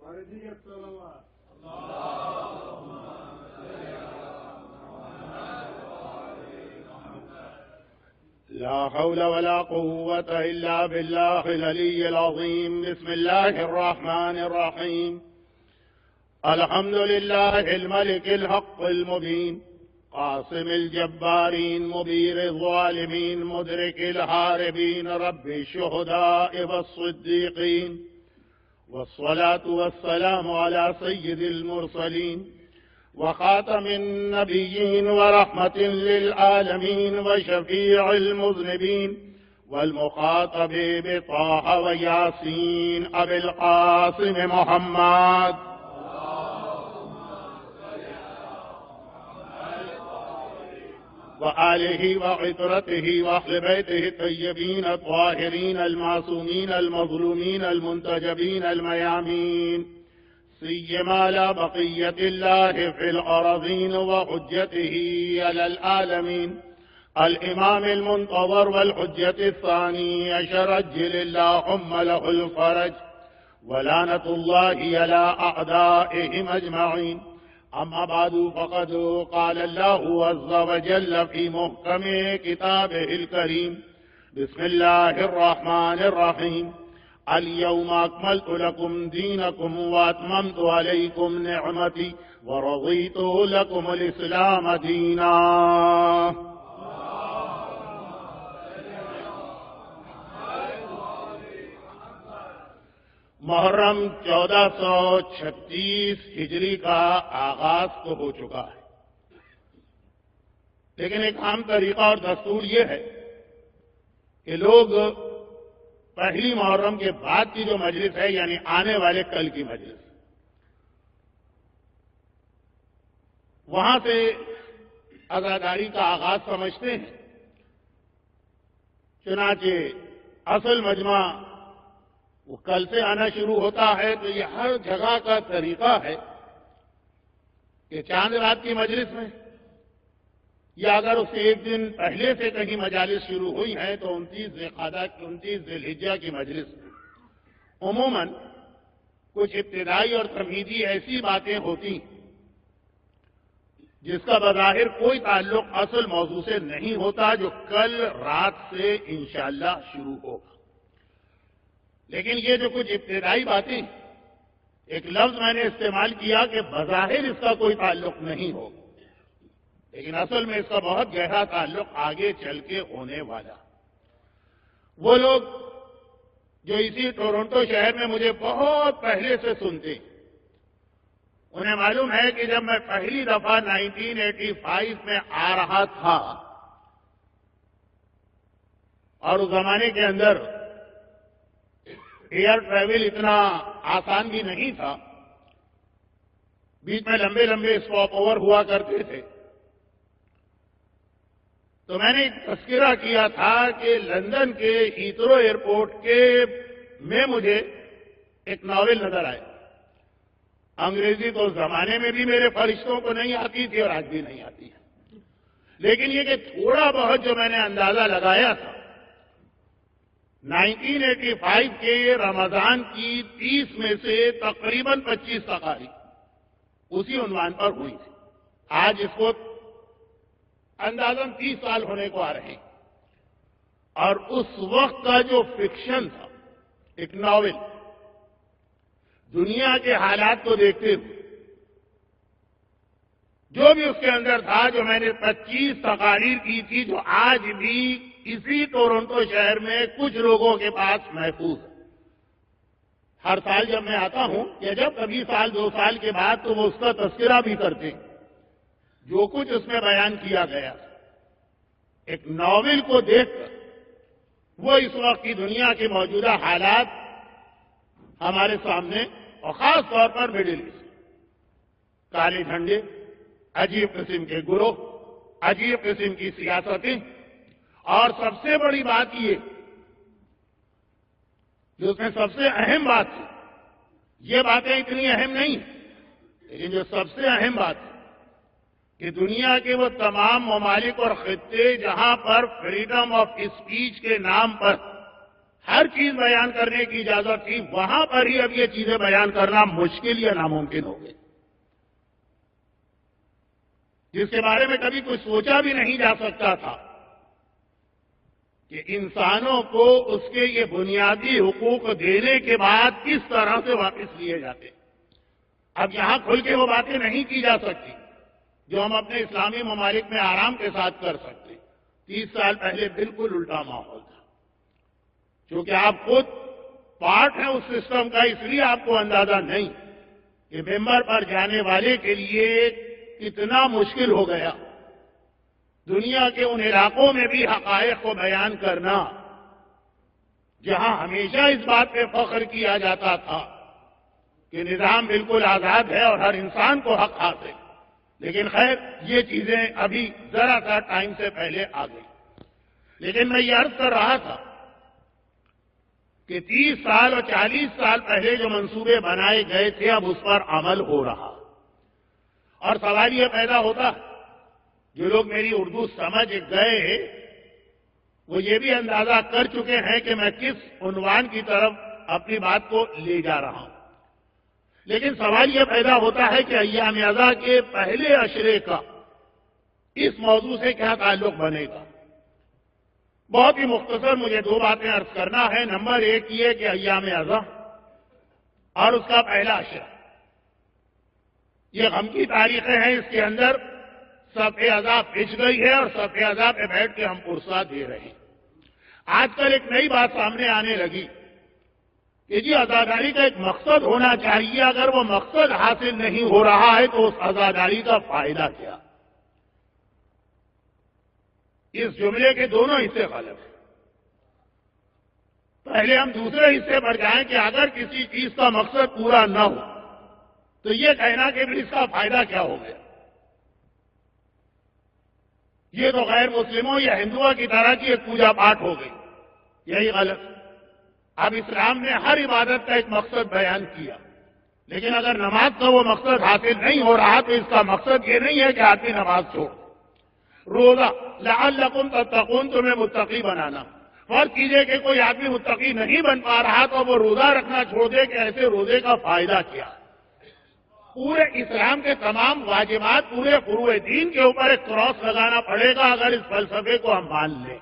لا حول ولا قوة إلا بالله العلي العظيم. بسم الله الرحمن الرحيم. الحمد لله الملك الحق المبين، قاسم الجبارين، مبير الظالمين، مدرك الهاربين، رب الشهداء والصديقين، والصلاة والسلام على سيد المرسلين وخاتم النبيين ورحمة للعالمين وشفيع المذنبين والمخاطب بطه وياسين أبي القاسم محمد وآله وعطرته وأهل بيته الطيبين الطاهرين المعصومين المظلومين المنتجبين الميامين، سيما لا بقية الله في الأراضين وحجته على العالمين، الإمام المنتظر والحجة الثاني عشر، عجل اللهم له الفرج، ولعنة الله على أعدائهم أجمعين. أما بعد، فقد قال الله عز وجل في محكم كتابه الكريم: بسم الله الرحمن الرحيم. اليوم أكملت لكم دينكم وأتممت عليكم نعمتي ورضيت لكم الإسلام دينا. محرم 1436 ہجری کا آغاز تو ہو چکا ہے، لیکن ایک عام طریقہ اور دستور یہ ہے کہ لوگ پہلی محرم کے بعد کی جو مجلس ہے، یعنی آنے والے کل کی مجلس، وہاں سے عزاداری کا آغاز سمجھتے ہیں. چنانچہ اصل مجمع وہ کل سے آنا شروع ہوتا ہے. تو یہ ہر جگہ کا طریقہ ہے کہ چاند رات کی مجلس میں، یا اگر اس سے ایک دن پہلے سے کہیں مجالس شروع ہوئی ہیں تو 29 ذی الحجہ کی مجلس میں عموماً کچھ ابتدائی اور تمہیدی ایسی باتیں ہوتی جس کا بظاہر کوئی تعلق اصل موضوع سے نہیں ہوتا، جو کل رات سے انشاءاللہ شروع ہوگا. لیکن یہ جو کچھ ابتدائی باتیں، ایک لفظ میں نے استعمال کیا کہ بظاہر اس کا کوئی تعلق نہیں ہوگا، لیکن اصل میں اس کا بہت گہرا تعلق آگے چل کے ہونے والا. وہ لوگ جو اسی ٹورنٹو شہر میں مجھے بہت پہلے سے سنتے، انہیں معلوم ہے کہ جب میں پہلی دفعہ 1985 میں آ رہا تھا، اور اس زمانے کے اندر ایئر ٹریول اتنا آسان بھی نہیں تھا، بیچ میں لمبے لمبے اسٹاپ اوور ہوا کرتے تھے، تو میں نے ایک تذکرہ کیا تھا کہ لندن کے ہیترو ایئرپورٹ میں مجھے ایک ناول نظر آئے. انگریزی تو اس زمانے میں بھی میرے فرشتوں کو نہیں آتی تھی اور آج بھی نہیں آتی ہے، لیکن یہ کہ تھوڑا بہت جو میں نے اندازہ لگایا تھا، 1985 کے رمضان کی 30 میں سے تقریباً 25 تقاریر اسی عنوان پر ہوئی تھی. آج اس کو اندازاً 30 سال ہونے کو آ رہے ہیں، اور اس وقت کا جو فکشن تھا، ایک ناول، دنیا کے حالات کو دیکھتے ہوئے جو بھی اس کے اندر تھا، جو میں نے 25 تقاریر کی تھی، جو آج بھی اسی ٹورنٹو شہر میں کچھ لوگوں کے پاس محفوظ ہے. ہر سال جب میں آتا ہوں یا جب کبھی سال 2 سال کے بعد، تو وہ اس کا تذکرہ بھی کرتے ہیں جو کچھ اس میں بیان کیا گیا. ایک ناول کو دیکھ کر وہ اس وقت کی دنیا کے موجودہ حالات ہمارے سامنے، اور خاص طور پر مڈل ایسٹ، کالے جھنڈے، عجیب قسم کے گروہ، عجیب قسم کی سیاستیں، اور سب سے بڑی بات یہ جو اس میں سب سے اہم بات تھی، یہ باتیں اتنی اہم نہیں، لیکن جو سب سے اہم بات ہے کہ دنیا کے وہ تمام ممالک اور خطے جہاں پر فریڈم آف اسپیچ کے نام پر ہر چیز بیان کرنے کی اجازت تھی، وہاں پر ہی اب یہ چیزیں بیان کرنا مشکل یا ناممکن ہو گئی، جس کے بارے میں کبھی کوئی سوچا بھی نہیں جا سکتا تھا کہ انسانوں کو اس کے یہ بنیادی حقوق دینے کے بعد کس طرح سے واپس لیے جاتے۔ اب یہاں کھل کے وہ باتیں نہیں کی جا سکتی جو ہم اپنے اسلامی ممالک میں آرام کے ساتھ کر سکتے۔ 30 سال پہلے بالکل الٹا ماحول تھا، چونکہ آپ خود پارٹ ہیں اس سسٹم کا، اس لیے آپ کو اندازہ نہیں کہ ممبر پر جانے والے کے لیے کتنا مشکل ہو گیا دنیا کے ان علاقوں میں بھی حقائق کو بیان کرنا جہاں ہمیشہ اس بات پہ فخر کیا جاتا تھا کہ نظام بالکل آزاد ہے اور ہر انسان کو حق حاصل، لیکن خیر یہ چیزیں ابھی ذرا سا ٹائم سے پہلے آ گئی۔ لیکن میں یہ عرض کر رہا تھا کہ 30 سال اور 40 سال پہلے جو منصوبے بنائے گئے تھے اب اس پر عمل ہو رہا، اور سوال یہ پیدا ہوتا، جو لوگ میری اردو سمجھ گئے وہ یہ بھی اندازہ کر چکے ہیں کہ میں کس عنوان کی طرف اپنی بات کو لے جا رہا ہوں، لیکن سوال یہ پیدا ہوتا ہے کہ ایام ازاں کے پہلے عشرے کا اس موضوع سے کیا تعلق بنے گا۔ بہت ہی مختصر مجھے 2 باتیں عرض کرنا ہے۔ نمبر 1 یہ کہ ایام ازاں اور اس کا پہلا عشرہ یہ غم کی تاریخیں ہیں، اس کے اندر صف ازاں پچ گئی ہے اور صف ازاں پہ بیٹھ کے ہم پرسہ دے رہے ہیں۔ آج کل ایک نئی بات سامنے آنے لگی کہ جی عزاداری کا ایک مقصد ہونا چاہیے، اگر وہ مقصد حاصل نہیں ہو رہا ہے تو اس عزاداری کا فائدہ کیا؟ اس جملے کے دونوں حصے غلط ہیں۔ پہلے ہم دوسرے حصے پر جائیں کہ اگر کسی چیز کا مقصد پورا نہ ہو تو یہ کہنا کہ اس کا فائدہ کیا ہو گیا، یہ تو غیر مسلموں یا ہندوؤں کی طرح کی ایک پوجا پاٹ ہو گئی، یہی غلط۔ اب اسلام نے ہر عبادت کا ایک مقصد بیان کیا، لیکن اگر نماز کا وہ مقصد حاصل نہیں ہو رہا تو اس کا مقصد یہ نہیں ہے کہ آدمی نماز چھوڑ۔ روزہ لعلکم تتقون، تمہیں متقی بنانا، فرض کیجئے کہ کوئی آدمی متقی نہیں بن پا رہا تو وہ روزہ رکھنا چھوڑ دے کہ ایسے روزے کا فائدہ کیا؟ پورے اسلام کے تمام واجبات، پورے فروع دین کے اوپر ایک کراس لگانا پڑے گا اگر اس فلسفے کو ہم مان لیں۔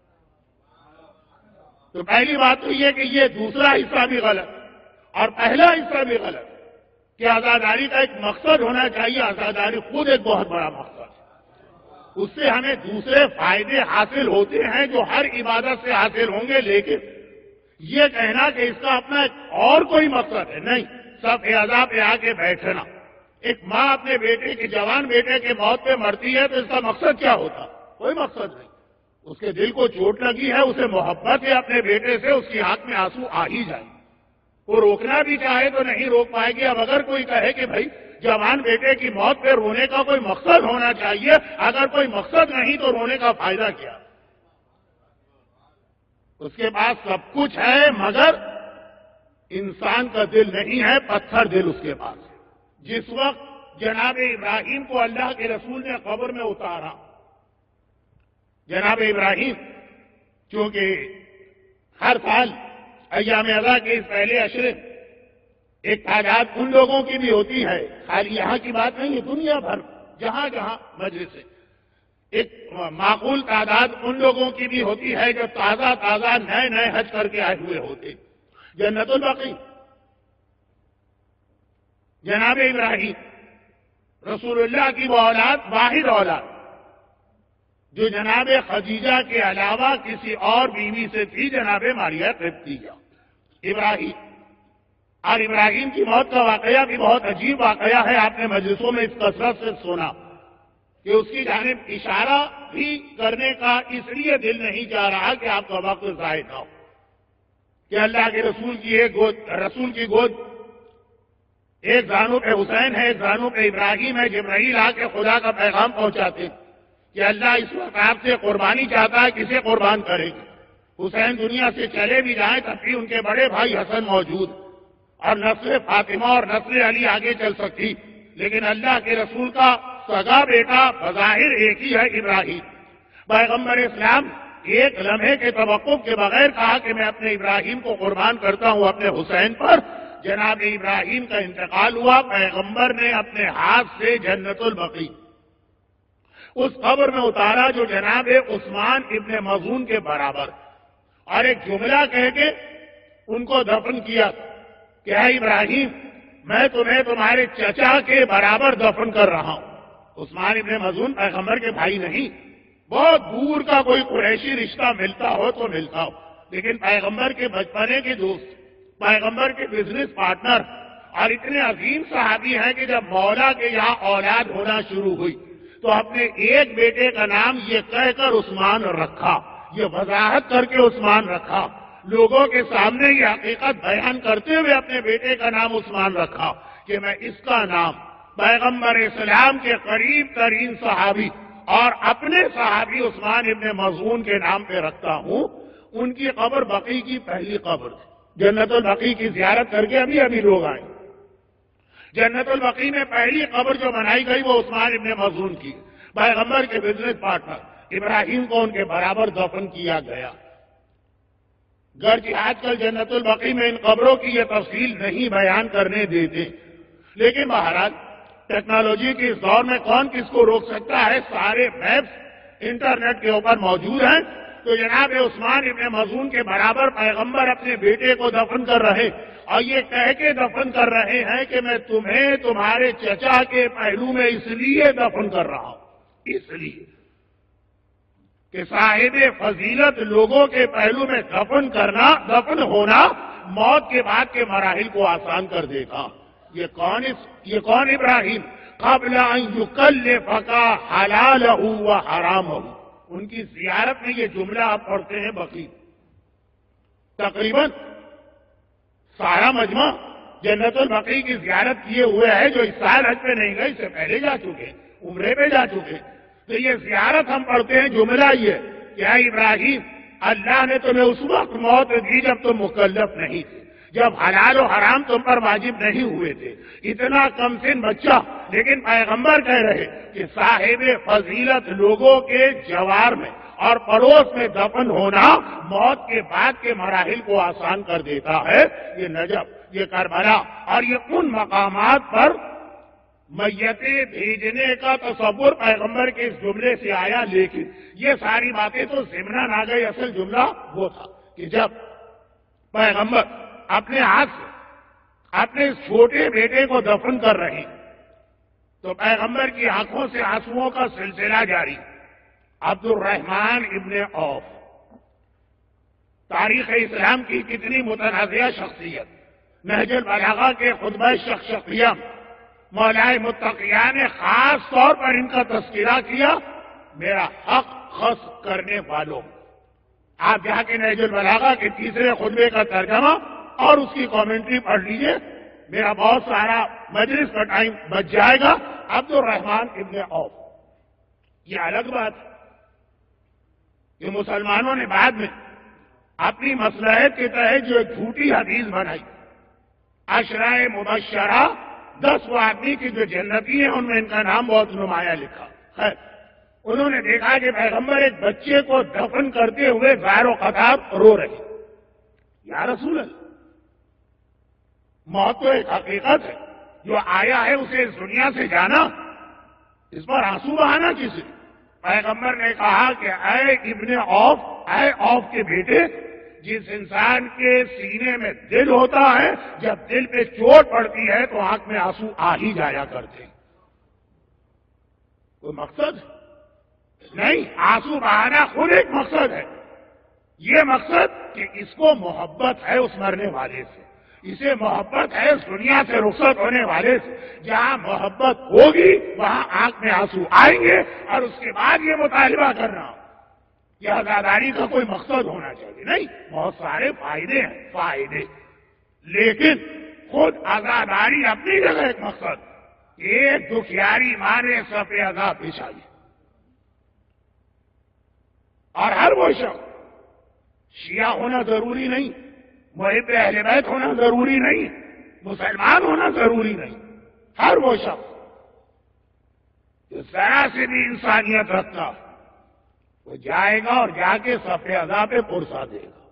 تو پہلی بات تو یہ کہ یہ دوسرا حصہ بھی غلط اور پہلا حصہ بھی غلط کہ عزاداری کا ایک مقصد ہونا چاہیے۔ عزاداری خود ایک بہت بڑا مقصد ہے، اس سے ہمیں دوسرے فائدے حاصل ہوتے ہیں جو ہر عبادت سے حاصل ہوں گے، لیکن یہ کہنا کہ اس کا اپنا ایک اور کوئی مقصد ہے، نہیں۔ صف ازاں پہ آ کے بیٹھنا، ایک ماں اپنے بیٹے کے جوان بیٹے کے موت پہ مرتی ہے تو اس کا مقصد کیا ہوتا؟ کوئی مقصد نہیں۔ اس کے دل کو چوٹ لگی ہے، اسے محبت ہے اپنے بیٹے سے، اس کی آنکھ میں آنسو آ ہی جائے، وہ روکنا بھی چاہے تو نہیں روک پائے گی۔ اب اگر کوئی کہے کہ بھائی جوان بیٹے کی موت پہ رونے کا کوئی مقصد ہونا چاہیے، اگر کوئی مقصد نہیں تو رونے کا فائدہ کیا؟ اس کے پاس سب کچھ ہے مگر انسان کا دل نہیں ہے، پتھر دل اس کے پاس ہے۔ جس وقت جناب ابراہیم کو اللہ کے رسول نے قبر میں اتارا، جناب ابراہیم چونکہ ہر سال ایام ازاں کے اس پہلے عشرے ایک تعداد ان لوگوں کی بھی ہوتی ہے، خالی یہاں کی بات نہیں ہے، دنیا بھر جہاں جہاں مجلس ہے، ایک معقول تعداد ان لوگوں کی بھی ہوتی ہے جو تازہ نئے حج کر کے آئے ہوئے ہوتے۔ جنت البقیع جناب ابراہیم رسول اللہ کی وہ اولاد، واحد اولاد جو جناب خدیجہ کے علاوہ کسی اور بیوی سے تھی، جناب ماریہ قبطیہ ابراہیم۔ اور ابراہیم کی موت کا واقعہ بھی بہت عجیب واقعہ ہے، آپ نے مجلسوں میں اس کثرت سے سنا کہ اس کی جانب اشارہ بھی کرنے کا اس لیے دل نہیں چاہ رہا کہ آپ کا وقت ضائع نہ ہو کہ اللہ کے رسول کی گود ایک زانو پہ حسین ہے، ایک زانو پہ ابراہیم ہے۔ جبرائیل آ کے خدا کا پیغام پہنچاتے کہ اللہ اس وقت آپ سے قربانی چاہتا ہے، کسے قربان کرے گی؟ حسین دنیا سے چلے بھی جائیں تب بھی ان کے بڑے بھائی حسن موجود، اور نسل فاطمہ اور نسل علی آگے چل سکتی، لیکن اللہ کے رسول کا سگا بیٹا بظاہر ایک ہی ہے، ابراہیم۔ پیغمبر اسلام ایک لمحے کے توقف کے بغیر کہا کہ میں اپنے ابراہیم کو قربان کرتا ہوں اپنے حسین پر. جناب ابراہیم کا انتقال ہوا، پیغمبر نے اپنے ہاتھ سے جنت البقیع اس قبر میں اتارا جو جناب عثمان ابن مظعون کے برابر، اور ایک جملہ کہہ کے ان کو دفن کیا کہ اے ابراہیم میں تمہیں تمہارے چچا کے برابر دفن کر رہا ہوں. عثمان ابن مظعون پیغمبر کے بھائی نہیں، بہت دور کا کوئی قریشی رشتہ ملتا ہو تو ملتا ہو، لیکن پیغمبر کے بچپنے کے دوست، پیغمبر کے بزنس پارٹنر، اور اتنے عظیم صحابی ہیں کہ جب مولا کے یہاں اولاد ہونا شروع ہوئی تو اپنے ایک بیٹے کا نام یہ کہہ کر عثمان رکھا، یہ وضاحت کر کے عثمان رکھا، لوگوں کے سامنے یہ حقیقت بیان کرتے ہوئے اپنے بیٹے کا نام عثمان رکھا کہ میں اس کا نام پیغمبر اسلام کے قریب ترین صحابی اور اپنے صحابی عثمان ابن مظعون کے نام پہ رکھتا ہوں. ان کی قبر بقیع کی پہلی قبر تھی. جنت البقیع کی زیارت کر کے ابھی لوگ آئے. جنت البقیع میں پہلی قبر جو بنائی گئی وہ عثمان ابن مظعون کی، پیغمبر کے بزنس پارٹنر ابراہیم کو ان کے برابر دفن کیا گیا. گرچہ آج کل جنت البقیع میں ان قبروں کی یہ تفصیل نہیں بیان کرنے دیتے، لیکن بہرحال ٹیکنالوجی کے اس دور میں کون کس کو روک سکتا ہے؟ سارے میپس انٹرنیٹ کے اوپر موجود ہیں. تو جناب عثمان ابن مظعون کے برابر پیغمبر اپنے بیٹے کو دفن کر رہے اور یہ کہہ کے دفن کر رہے ہیں کہ میں تمہیں تمہارے چچا کے پہلو میں اس لیے دفن کر رہا ہوں، اس لیے کہ صاحب فضیلت لوگوں کے پہلو میں دفن ہونا موت کے بعد کے مراحل کو آسان کر دے گا. یہ کون ابراہیم؟ قبل ان یکلفک حلالہ و حرامہ. ان کی زیارت میں یہ جملہ آپ پڑھتے ہیں بقیع. تقریباً سارا مجمع جنت البقیع کی زیارت کیے ہوئے ہے، جو اس سال حج پہ نہیں گئے اس سے پہلے جا چکے، عمرے پہ جا چکے. تو یہ زیارت ہم پڑھتے ہیں جملہ یہ کہ اے ابراہیم اللہ نے تمہیں اس وقت موت دی جب تم مکلف نہیں تھے، جب حلال و حرام تم پر واجب نہیں ہوئے تھے. اتنا کم سن بچہ، لیکن پیغمبر کہہ رہے کہ صاحب فضیلت لوگوں کے جوار میں اور پڑوس میں دفن ہونا موت کے بعد کے مراحل کو آسان کر دیتا ہے. یہ نجف، یہ کربلا اور یہ ان مقامات پر میتیں بھیجنے کا تصور پیغمبر کے اس جملے سے آیا. لیکن یہ ساری باتیں تو ضمناً آ گئی. اصل جملہ وہ تھا کہ جب پیغمبر اپنے ہاتھ سے اپنے چھوٹے بیٹے کو دفن کر رہے تو پیغمبر کی آنکھوں سے آنسوؤں کا سلسلہ جاری. عبد الرحمن ابن عوف، تاریخ اسلام کی کتنی متنازعہ شخصیت، نہج البلاغہ کے خطبہ شخصیہ مولائے متقیہ نے خاص طور پر ان کا تذکرہ کیا. میرا حق خص کرنے والوں، آپ یہاں کے نہج البلاغہ کے تیسرے خطبے کا ترجمہ اور اس کی کامنٹری پڑھ لیجئے. میرا بہت سارا مجلس کا ٹائم بچ جائے گا. عبد الرحمن ابن عوف، یہ الگ بات ہے کہ مسلمانوں نے بعد میں اپنی مصلحت کے تحت جو ایک جھوٹی حدیث بنائی، عشرہ مبشرہ 10 وہ آدمی کی جو جنتی ہیں ان میں ان کا نام بہت نمایاں لکھا. خیر، انہوں نے دیکھا کہ پیغمبر ایک بچے کو دفن کرتے ہوئے زار و قطار رو رہے. یا رسول اللہ، موت تو ایک حقیقت ہے، جو آیا ہے اسے اس دنیا سے جانا، اس پر آنسو بہانا کسی. پیغمبر نے کہا کہ اے ابن عوف، اے عوف کے بیٹے، جس انسان کے سینے میں دل ہوتا ہے جب دل پہ چوٹ پڑتی ہے تو آنکھ میں آنسو آ ہی جایا کرتے. کوئی مقصد نہیں، آنسو بہانا خود ایک مقصد ہے. یہ مقصد کہ اس کو محبت ہے اس مرنے والے سے، اسے محبت ہے اس دنیا سے رخصت ہونے والے سے. جہاں محبت ہوگی وہاں آنکھ میں آنسو آئیں گے. اور اس کے بعد یہ مطالبہ کرنا کہ آزاداری کا کوئی مقصد ہونا چاہیے، نہیں، بہت سارے فائدے ہیں، فائدے، لیکن خود آزاداری اپنی جگہ ایک مقصد. ایک دکھیاری ماں نے صف عذاب پیش آئی، اور ہر وہ شخص شیعہ ہونا ضروری نہیں، محب اہل بیت ہونا ضروری نہیں، مسلمان ہونا ضروری نہیں. ہر وہ شخص جو ذرا سے بھی انسانیت رکھتا وہ جائے گا اور جا کے صف اعضاء پہ پرسا دے گا،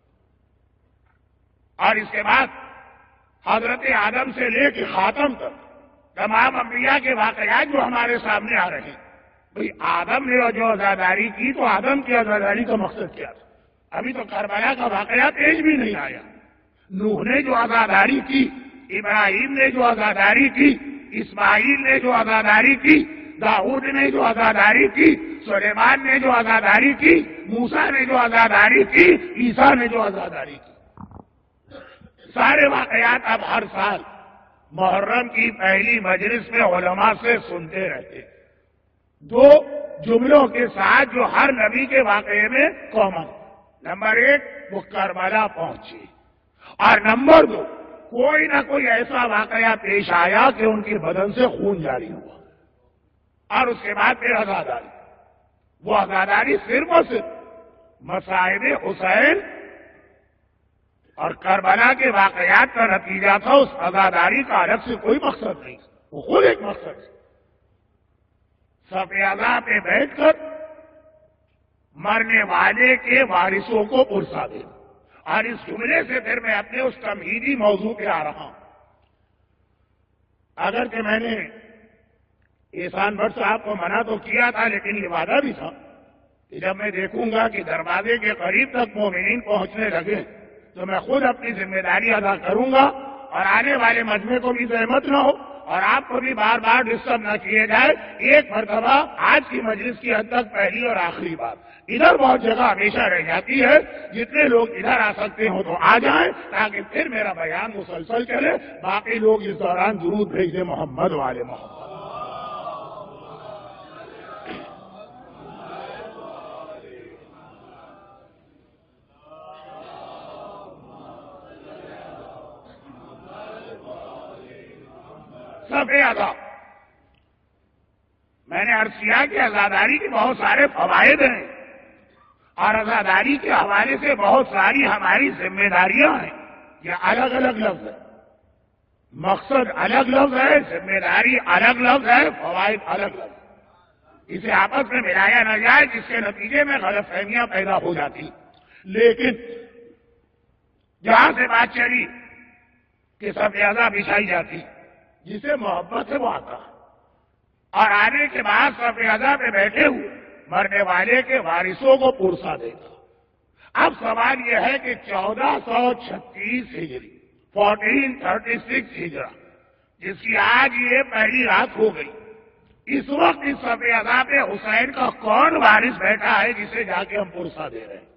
اور اس کے بعد حضرت آدم سے لے کے خاتم تک تمام انبیاء کے واقعات جو ہمارے سامنے آ رہے ہیں، بھئی آدم نے جو عزاداری کی تو آدم کی عزاداری کا مقصد کیا تھا؟ ابھی تو کربلا کا واقعہ پیش بھی نہیں آیا۔ نوح نے جو عزاداری کی، ابراہیم نے جو عزاداری کی، اسماعیل نے جو عزاداری کی، داؤد نے جو عزاداری کی، سلیمان نے جو عزاداری کی، موسیٰ نے جو عزاداری کی، عیسیٰ نے جو عزاداری کی، سارے واقعات اب ہر سال محرم کی پہلی مجلس میں علماء سے سنتے رہتے، دو جملوں کے ساتھ جو ہر نبی کے واقعے میں کامن۔ نمبر ایک، وہ کربلا پہنچی، اور نمبر دو، کوئی نہ کوئی ایسا واقعہ پیش آیا کہ ان کے بدن سے خون جاری ہوا، اور اس کے بعد پھر عزاداری۔ وہ عزاداری صرف اور صرف مصائب حسین اور کربلا کے واقعات کا نتیجہ تھا، اس عزاداری کا الگ سے کوئی مقصد نہیں، وہ خود ایک مقصد ہے۔ صف اعضاء پہ بیٹھ کر مرنے والے کے وارثوں کو پرسا دے، اور اس جملے سے پھر میں اپنے اس تمہیدی موضوع پہ آ رہا ہوں۔ اگر کہ میں نے احسان بٹ صاحب کو منع تو کیا تھا، لیکن یہ وعدہ بھی تھا کہ جب میں دیکھوں گا کہ دروازے کے قریب تک مومنین پہنچنے لگے تو میں خود اپنی ذمہ داری ادا کروں گا، اور آنے والے مجمع کو بھی زحمت نہ ہو اور آپ کو بھی بار بار ڈسٹرب نہ کیے جائے۔ ایک مرتبہ آج کی مجلس کی حد تک پہلی اور آخری بات، ادھر بہت جگہ ہمیشہ رہ جاتی ہے، جتنے لوگ ادھر آ سکتے ہوں تو آ جائیں تاکہ پھر میرا بیان مسلسل چلے، باقی لوگ اس دوران درود بھیج دیں محمد والے محمد۔ صف اعضاء، میں نے عرض کیا کہ عزاداری کے بہت سارے فوائد ہیں، اور عزاداری کے حوالے سے بہت ساری ہماری ذمہ داریاں ہیں۔ یہ الگ الگ لفظ ہے، مقصد الگ لفظ ہے، ذمہ داری الگ لفظ ہے، فوائد الگ لفظ ہے۔ اسے آپس میں ملایا نہ جائے، جس کے نتیجے میں غلط فہمیاں پیدا ہو جاتی۔ لیکن جہاں سے بات چلی کہ صف اعضاء بچھائی جاتی، جسے محبت ہے وہ آتا، اور آنے کے بعد صف اعضاء پہ بیٹھے ہوئے مرنے والے کے وارثوں کو پرسا دے گا۔ اب سوال یہ ہے کہ 1436 ہجری 1436 ہجرا، جس کی آج یہ پہلی رات ہو گئی، اس وقت اس صف اعضاء پہ حسین کا کون وارث بیٹھا ہے جسے جا کے ہم پرسا دے رہے ہیں؟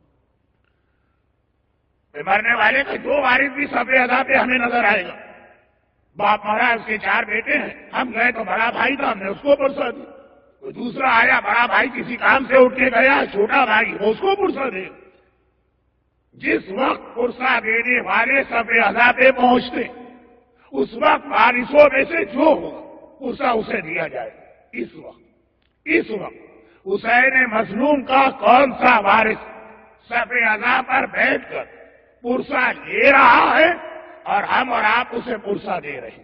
مرنے والے کا جو وارث بھی صف اعضاء پہ ہمیں نظر آئے گا، باپ مرا، اس کے 4 بیٹے ہیں، ہم گئے تو بڑا بھائی تھا، ہم نے اس کو پرسا دیا، کوئی دوسرا آیا، بڑا بھائی کسی کام سے اٹھ کے گیا، چھوٹا بھائی وہ اس کو پرسا دے۔ جس وقت پرسا دینے والے صف اعضاء پہ پہنچتے، اس وقت وارثوں میں سے جو ہوگا پرسا اسے دیا جائے۔ اس وقت حسین مظلوم کا کون سا وارث صف اعضاء پر بیٹھ کر پرسا لے رہا ہے اور ہم اور آپ اسے پرسا دے رہے ہیں؟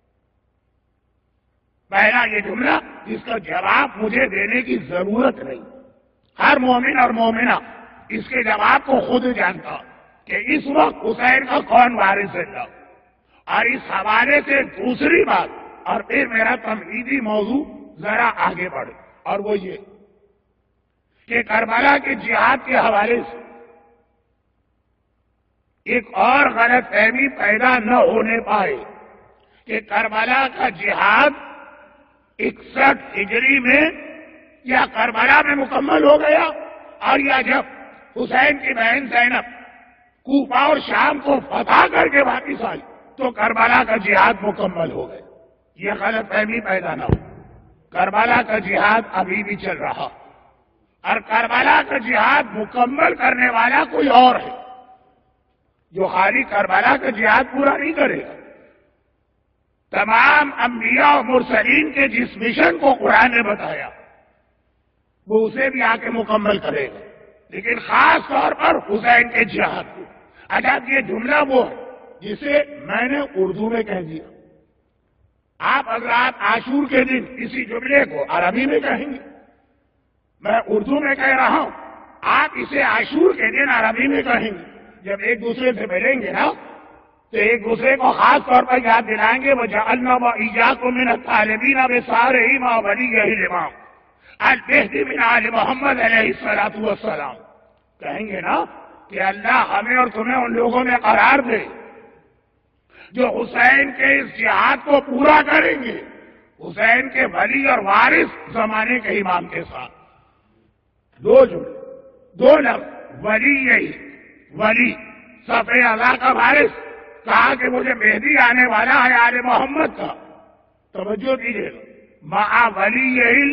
پہلا یہ جملہ، جس کا جواب مجھے دینے کی ضرورت نہیں، ہر مومن اور مومنہ اس کے جواب کو خود جانتا کہ اس وقت حسین کا کون وارث ہے۔ اور اس حوالے سے دوسری بات، اور پھر میرا تمہیدی موضوع ذرا آگے بڑھے، اور وہ یہ کہ کربلا کے جہاد کے حوالے سے ایک اور غلط فہمی پیدا نہ ہونے پائے کہ کربلا کا جہاد 61 ہجری میں یا کربلا میں مکمل ہو گیا، اور یا جب حسین کی بہن زینب کوفہ اور شام کو فتح کر کے واپس آئی تو کربلا کا جہاد مکمل ہو گیا۔ یہ غلط فہمی پیدا نہ ہو، کربلا کا جہاد ابھی بھی چل رہا، اور کربلا کا جہاد مکمل کرنے والا کوئی اور ہے جو خالی کربلا کا جہاد پورا نہیں کرے گا۔ تمام انبیاء و مرسلین کے جس مشن کو قرآن نے بتایا وہ اسے بھی آ کے مکمل کرے گا، لیکن خاص طور پر حسین کے جہاد کو۔ اجب یہ جملہ وہ ہے جسے میں نے اردو میں کہہ دیا، آپ حضرات عاشور کے دن اسی جملے کو عربی میں کہیں گے، میں اردو میں کہہ رہا ہوں، آپ اسے عاشور کے دن عربی میں کہیں گے. جب ایک دوسرے سے ملیں گے نا تو ایک دوسرے کو خاص طور پر یاد دلائیں گے. وَجَعَلْنَا وَإِيَّاكُم مِّنَ الطَّالِبِينَ بِصَالِحِ مَا وَلِيِّهِ الْإِمَامُ الْمَهْدِي مِنْ آلِ محمد علیہ الصلاۃ والسلام. کہیں گے نا کہ اللہ ہمیں اور تمہیں ان لوگوں میں قرار دے جو حسین کے اس جہاد کو پورا کریں گے، حسین کے ولی اور وارث زمانے کے امام کے ساتھ. دو جملے، دو لفظ، ولی، یہی ولی صف اعلیٰ کا وارث. کہا کہ مجھے مہدی آنے والا ہے آل محمد کا. توجہ دیجیے گا، مع ولی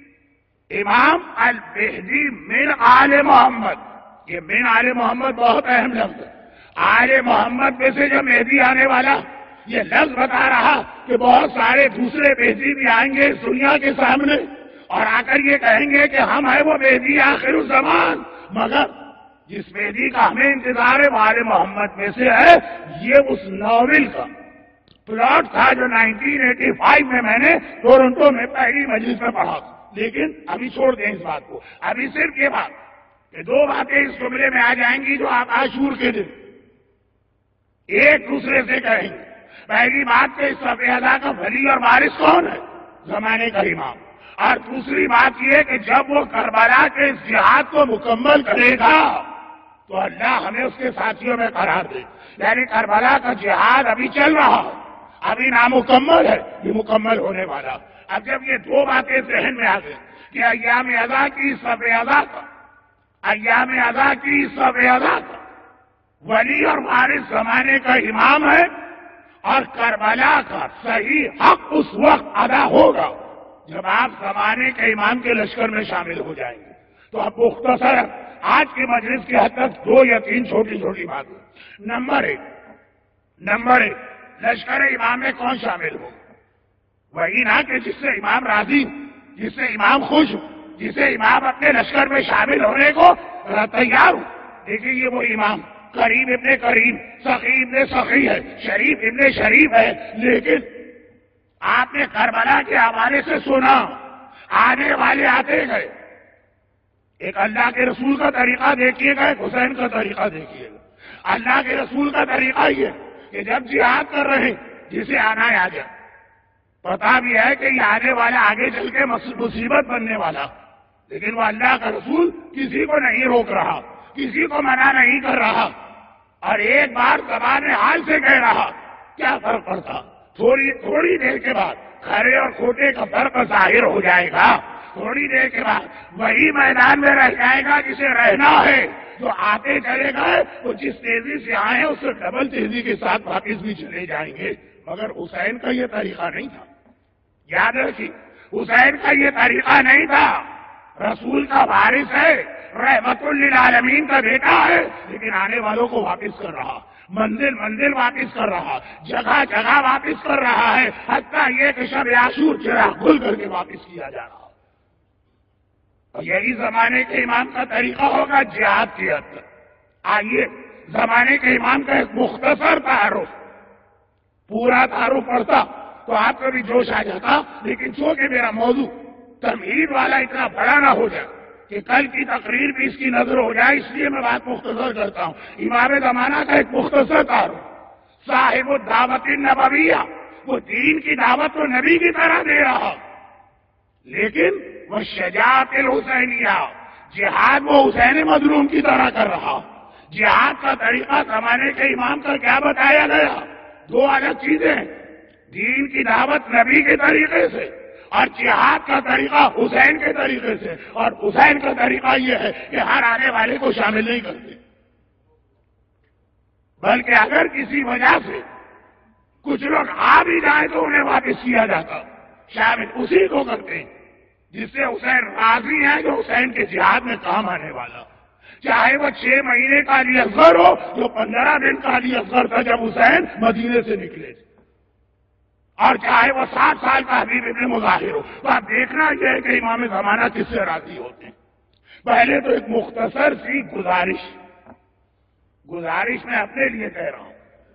امام المہدی من آل محمد. یہ من آل محمد بہت اہم لفظ ہے. آل محمد میں سے جو مہدی آنے والا، یہ لفظ بتا رہا کہ بہت سارے دوسرے مہدی بھی آئیں گے اس دنیا کے سامنے اور آ کر یہ کہیں گے کہ ہم ہیں وہ مہدی آخر الزمان. مگر جس مہدی کا ہمیں انتظار ہے وہ آل محمد میں سے ہے. یہ اس ناول کا پلاٹ تھا جو 1985 میں نے ٹورنٹو میں پہلی مجلس میں پڑھا. لیکن ابھی چھوڑ دیں اس بات کو. ابھی صرف یہ بات کہ دو باتیں اس جملے میں آ جائیں گی جو آپ عاشور کے دن ایک دوسرے سے کہیں گے. پہلی بات کہ اس صف اعلیٰ کا ولی اور وارث کون ہے؟ زمانے کا امام. اور دوسری بات یہ کہ جب وہ کربلا کے اس جہاد کو مکمل کرے گا تو اللہ ہمیں اس کے ساتھیوں میں قرار دے. یعنی کربلا کا جہاد ابھی چل رہا ہے، ابھی نامکمل ہے، یہ مکمل ہونے والا. اب جب یہ دو باتیں ذہن میں آ گئی کہ ایام اضا کی صف اعلیٰ کا، ایام اضا کی صف اعلیٰ کا ولی اور وارث زمانے کا امام ہے اور کربلا کا صحیح حق اس وقت ادا ہوگا جب آپ زمانے کے امام کے لشکر میں شامل ہو جائیں گے. تو اب مختصر آج کی مجلس کی حد تک دو یا تین چھوٹی چھوٹی باتیں. نمبر ایک، لشکر امام میں کون شامل ہو؟ وہی نہ کہ جس سے امام راضی، جس سے امام خوش ہو، جسے امام اپنے لشکر میں شامل ہونے کو تیار ہو. دیکھیے یہ وہ امام کریم ابن کریم، سخی ابن سخی ہے، شریف ابن شریف ہے. لیکن آپ نے کربلا کے حوالے سے سنا، آنے والے آتے گئے. ایک اللہ کے رسول کا طریقہ دیکھیے گا، ایک حسین کا طریقہ دیکھیے گا. اللہ کے رسول کا طریقہ یہ کہ جب جہاد کر رہے جسے آنا ہے آ جائے. پتا بھی ہے کہ یہ آنے والا آگے چل کے مصیبت بننے والا، لیکن وہ اللہ کا رسول کسی کو نہیں روک رہا، کسی کو منع نہیں کر رہا. اور ایک بار زبان حال سے کہہ رہا، کیا فرق پڑتا؟ تھوڑی دیر کے بعد کھرے اور کھوٹے کا فرق ظاہر ہو جائے گا. تھوڑی دیر کے بعد وہی میدان میں رہ جائے گا جسے رہنا ہے. جو آتے چلے گئے وہ جس تیزی سے آئے اس سے ڈبل تیزی کے ساتھ واپس بھی چلے جائیں گے. مگر حسین کا یہ طریقہ نہیں تھا. یاد رکھیے، حسین کا یہ طریقہ نہیں تھا. رسول کا وارث ہے، رحمت للعالمین کا بیٹا ہے، لیکن آنے والوں کو واپس کر رہا، منزل واپس کر رہا، جگہ جگہ واپس کر رہا ہے. حتیٰ یہ کہ شب عاشور چراغ کھل کر کے واپس کیا جا رہا. اور یہی زمانے کے امام کا طریقہ ہوگا جہاد کے اندر. آئیے زمانے کے امام کا ایک مختصر تعارف، پورا تعارف پڑھتا تو آپ کو بھی جوش آ جاتا، لیکن چونکہ میرا موضوع تمہید والا اتنا بڑا نہ ہو جائے کہ کل کی تقریر بھی اس کی نظر ہو جائے، اس لیے میں بات مختصر کرتا ہوں. امام زمانہ کا ایک مختصر تعارف، صاحب الدعوت النبویہ، وہ دین کی دعوت کو نبی کی طرح دے رہا، لیکن وہ شجاعت الحسینیہ، جہاد وہ حسین مظلوم کی طرح کر رہا. جہاد کا طریقہ زمانے کے امام کا کیا بتایا گیا؟ دو الگ چیزیں، دین کی دعوت نبی کے طریقے سے اور جہاد کا طریقہ حسین کے طریقے سے. اور حسین کا طریقہ یہ ہے کہ ہر آنے والے کو شامل نہیں کرتے، بلکہ اگر کسی وجہ سے کچھ لوگ آ بھی جائیں تو انہیں واپس کیا جاتا. شامل اسی کو کرتے ہیں جس سے حسین راضی ہیں، جو حسین کے جہاد میں کام آنے والا. چاہے وہ 6 مہینے کا علی اصغر ہو، جو 15 دن کا علی اصغر تھا جب حسین مدینے سے نکلے تھے، اور چاہے وہ 7 سال کا حبیب ابن مظاہر ہو. تو آپ دیکھنا یہ ہے کہ امام زمانہ کس سے راضی ہوتے ہیں. پہلے تو ایک مختصر سی گزارش میں اپنے لیے کہہ رہا ہوں،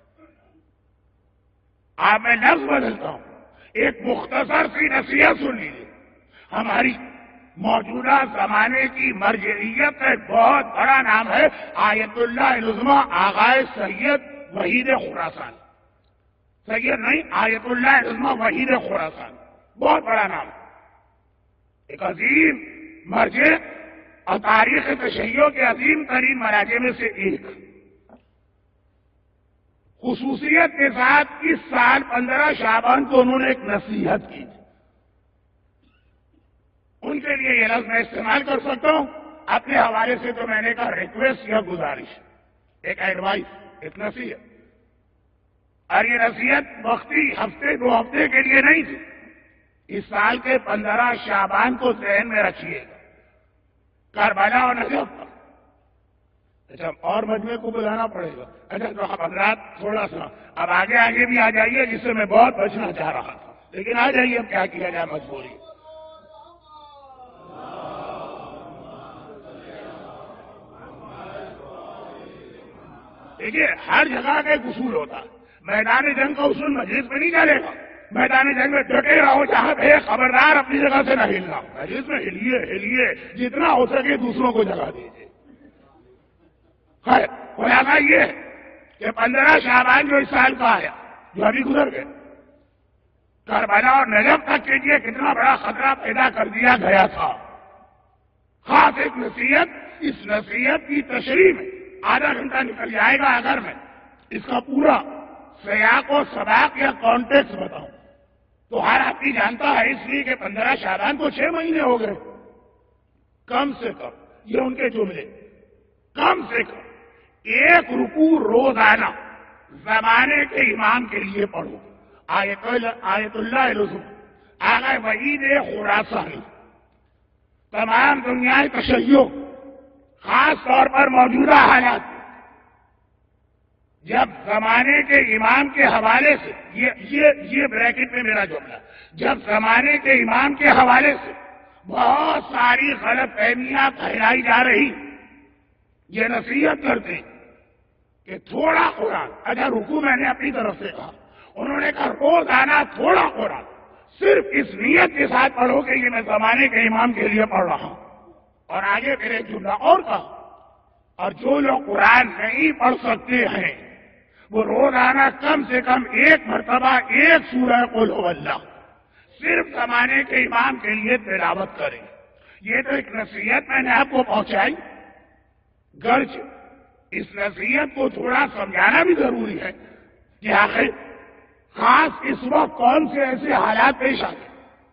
آپ میں لفظ بدلتا ہوں. ایک مختصر سی نصیحت سن لیجیے. ہماری موجودہ زمانے کی مرجعیت کا ایک بہت بڑا نام ہے آیت اللہ العظمی آغائے سید وحید خراسان. سید نہیں، آیت اللہ العظمی وحید خراسان، بہت بڑا نام، ایک عظیم مرجع اور تاریخ تشیع کے عظیم ترین مراجع میں سے ایک. خصوصیت کے ساتھ اس سال 15 شعبان کو انہوں نے ایک نصیحت کی. ان کے لیے یہ لفظ میں استعمال کر سکتا ہوں، اپنے حوالے سے تو میں نے کہا ریکویسٹ یا گزارش، ایک ایڈوائس، ایک نصیحت. اور یہ نصیحت وقتی ہفتے 2 ہفتے کے لیے نہیں تھی، اس سال کے 15 شعبان کو ذہن میں رکھیے گا. کربلا اور نجف پر. اچھا اور مجمع کو بلانا پڑے گا. اچھا تو حضرات تھوڑا سا اب آگے آگے بھی آ جائیے، جس سے میں بہت بچنا چاہ رہا تھا، لیکن آ جائیے، اب کیا کیا جائے، مجبوری. دیکھیے ہر جگہ کا ایک اصول ہوتا ہے. میدان جنگ کا اصول مجلس میں نہیں چلے گا. میدان جنگ میں ڈٹے رہو جہاں پہ، خبردار اپنی جگہ سے نہ ہلنا. مجلس میں ہلیے جتنا ہو سکے دوسروں کو جگہ دیجیے. خیر خلاصہ یہ ہے کہ 15 شعبان جو اس سال کا آیا، جو ابھی گزر گئے، کربلا اور نجف تک کے لیے کتنا بڑا خطرہ پیدا کر دیا گیا تھا. خاص ایک نصیحت، اس نصیحت کی تشریح میں آدھا گھنٹہ نکل جائے گا اگر میں اس کا پورا سیاق و سباق یا کانٹیکس بتاؤں تو ہر آدمی جانتا ہے، اس لیے کہ 15 شعبان کو 6 مہینے ہو گئے. کم سے کم یہ ان کے جملے، کم سے کم 1 رکوع روزانہ زمانے کے امام کے لیے پڑھو. آیت اللہ العظمی آغائے وحید خراسانی. تمام دنیا تشیع، خاص طور پر موجودہ حالات، جب زمانے کے امام کے حوالے سے، یہ بریکٹ میں میرا جملہ، جب زمانے کے امام کے حوالے سے بہت ساری غلط فہمیاں پھیلائی جا رہی، یہ نصیحت کرتے کہ تھوڑا قرآن. اچھا رکوع میں نے اپنی طرف سے کہا، انہوں نے کہا روزانہ تھوڑا قرآن، صرف اس نیت کے ساتھ پڑھو کہ یہ میں زمانے کے امام کے لیے پڑھ رہا ہوں. اور آگے پھر ایک جملہ اور کہا، اور جو لوگ قرآن نہیں پڑھ سکتے ہیں وہ روزانہ کم سے کم 1 مرتبہ 1 سورہ قل هو اللہ صرف زمانے کے امام کے لیے تلاوت کریں. یہ تو ایک نصیحت میں نے آپ کو پہنچائی، گرچہ اس نصیحت کو تھوڑا سمجھانا بھی ضروری ہے کہ آخر خاص اس وقت کون سے ایسے حالات پیش آتے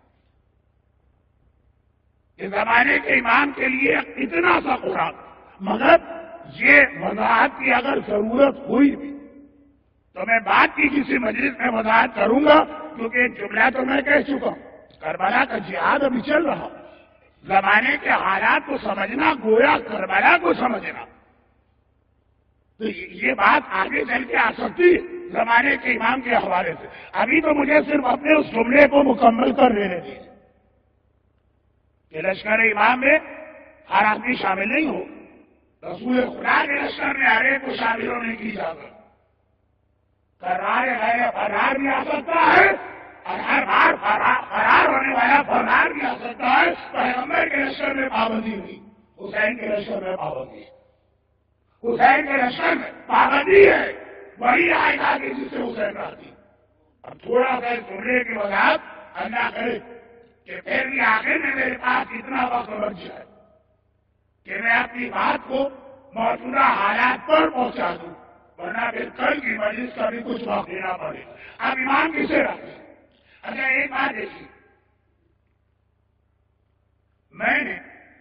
کہ زمانے کے امام کے لیے اتنا سا قرآن. مگر یہ وضاحت کی اگر ضرورت ہوئی بھی تو میں بات کی کسی مجلس میں وضاحت کروں گا، کیونکہ ایک جملہ تو میں کہہ چکا ہوں. کربلا کا جہاد ابھی چل رہا، زمانے کے حالات کو سمجھنا گویا کربلا کو سمجھنا. تو یہ بات آگے چل کے آ سکتی ہے زمانے کے امام کے حوالے سے. ابھی تو مجھے صرف اپنے اس جملے کو مکمل کر لینے دیجیے کہ لشکر امام میں ہر آدمی شامل نہیں ہو. رسول خدا کے لشکر میں ہر ایک کو شامل ہونے کی اجازت. فرار بھی آ سکتا ہے اور ہر بار فرار ہونے والا فرار بھی آ سکتا ہے. پیغمبر کے لشکر میں پابندی ہوئی، حسین کے لشکر میں پابندی ہے. حسین کے لشکر میں پابندی ہے، وہی آئے گا کہ جس سے حسین رہتی. اب تھوڑا سا جملے کی وضاحت اللہ کرے کہ پھر بھی آخر میں میرے پاس اتنا وقت بچ جائے کہ میں اپنی بات کو موجودہ حالات پر پہنچا دوں، ورنہ پھر کل کی مجلس کا بھی کچھ وقت دینا پڑے. اب امام کسے رکھے؟ اچھا ایک بات دیکھیے، میں نے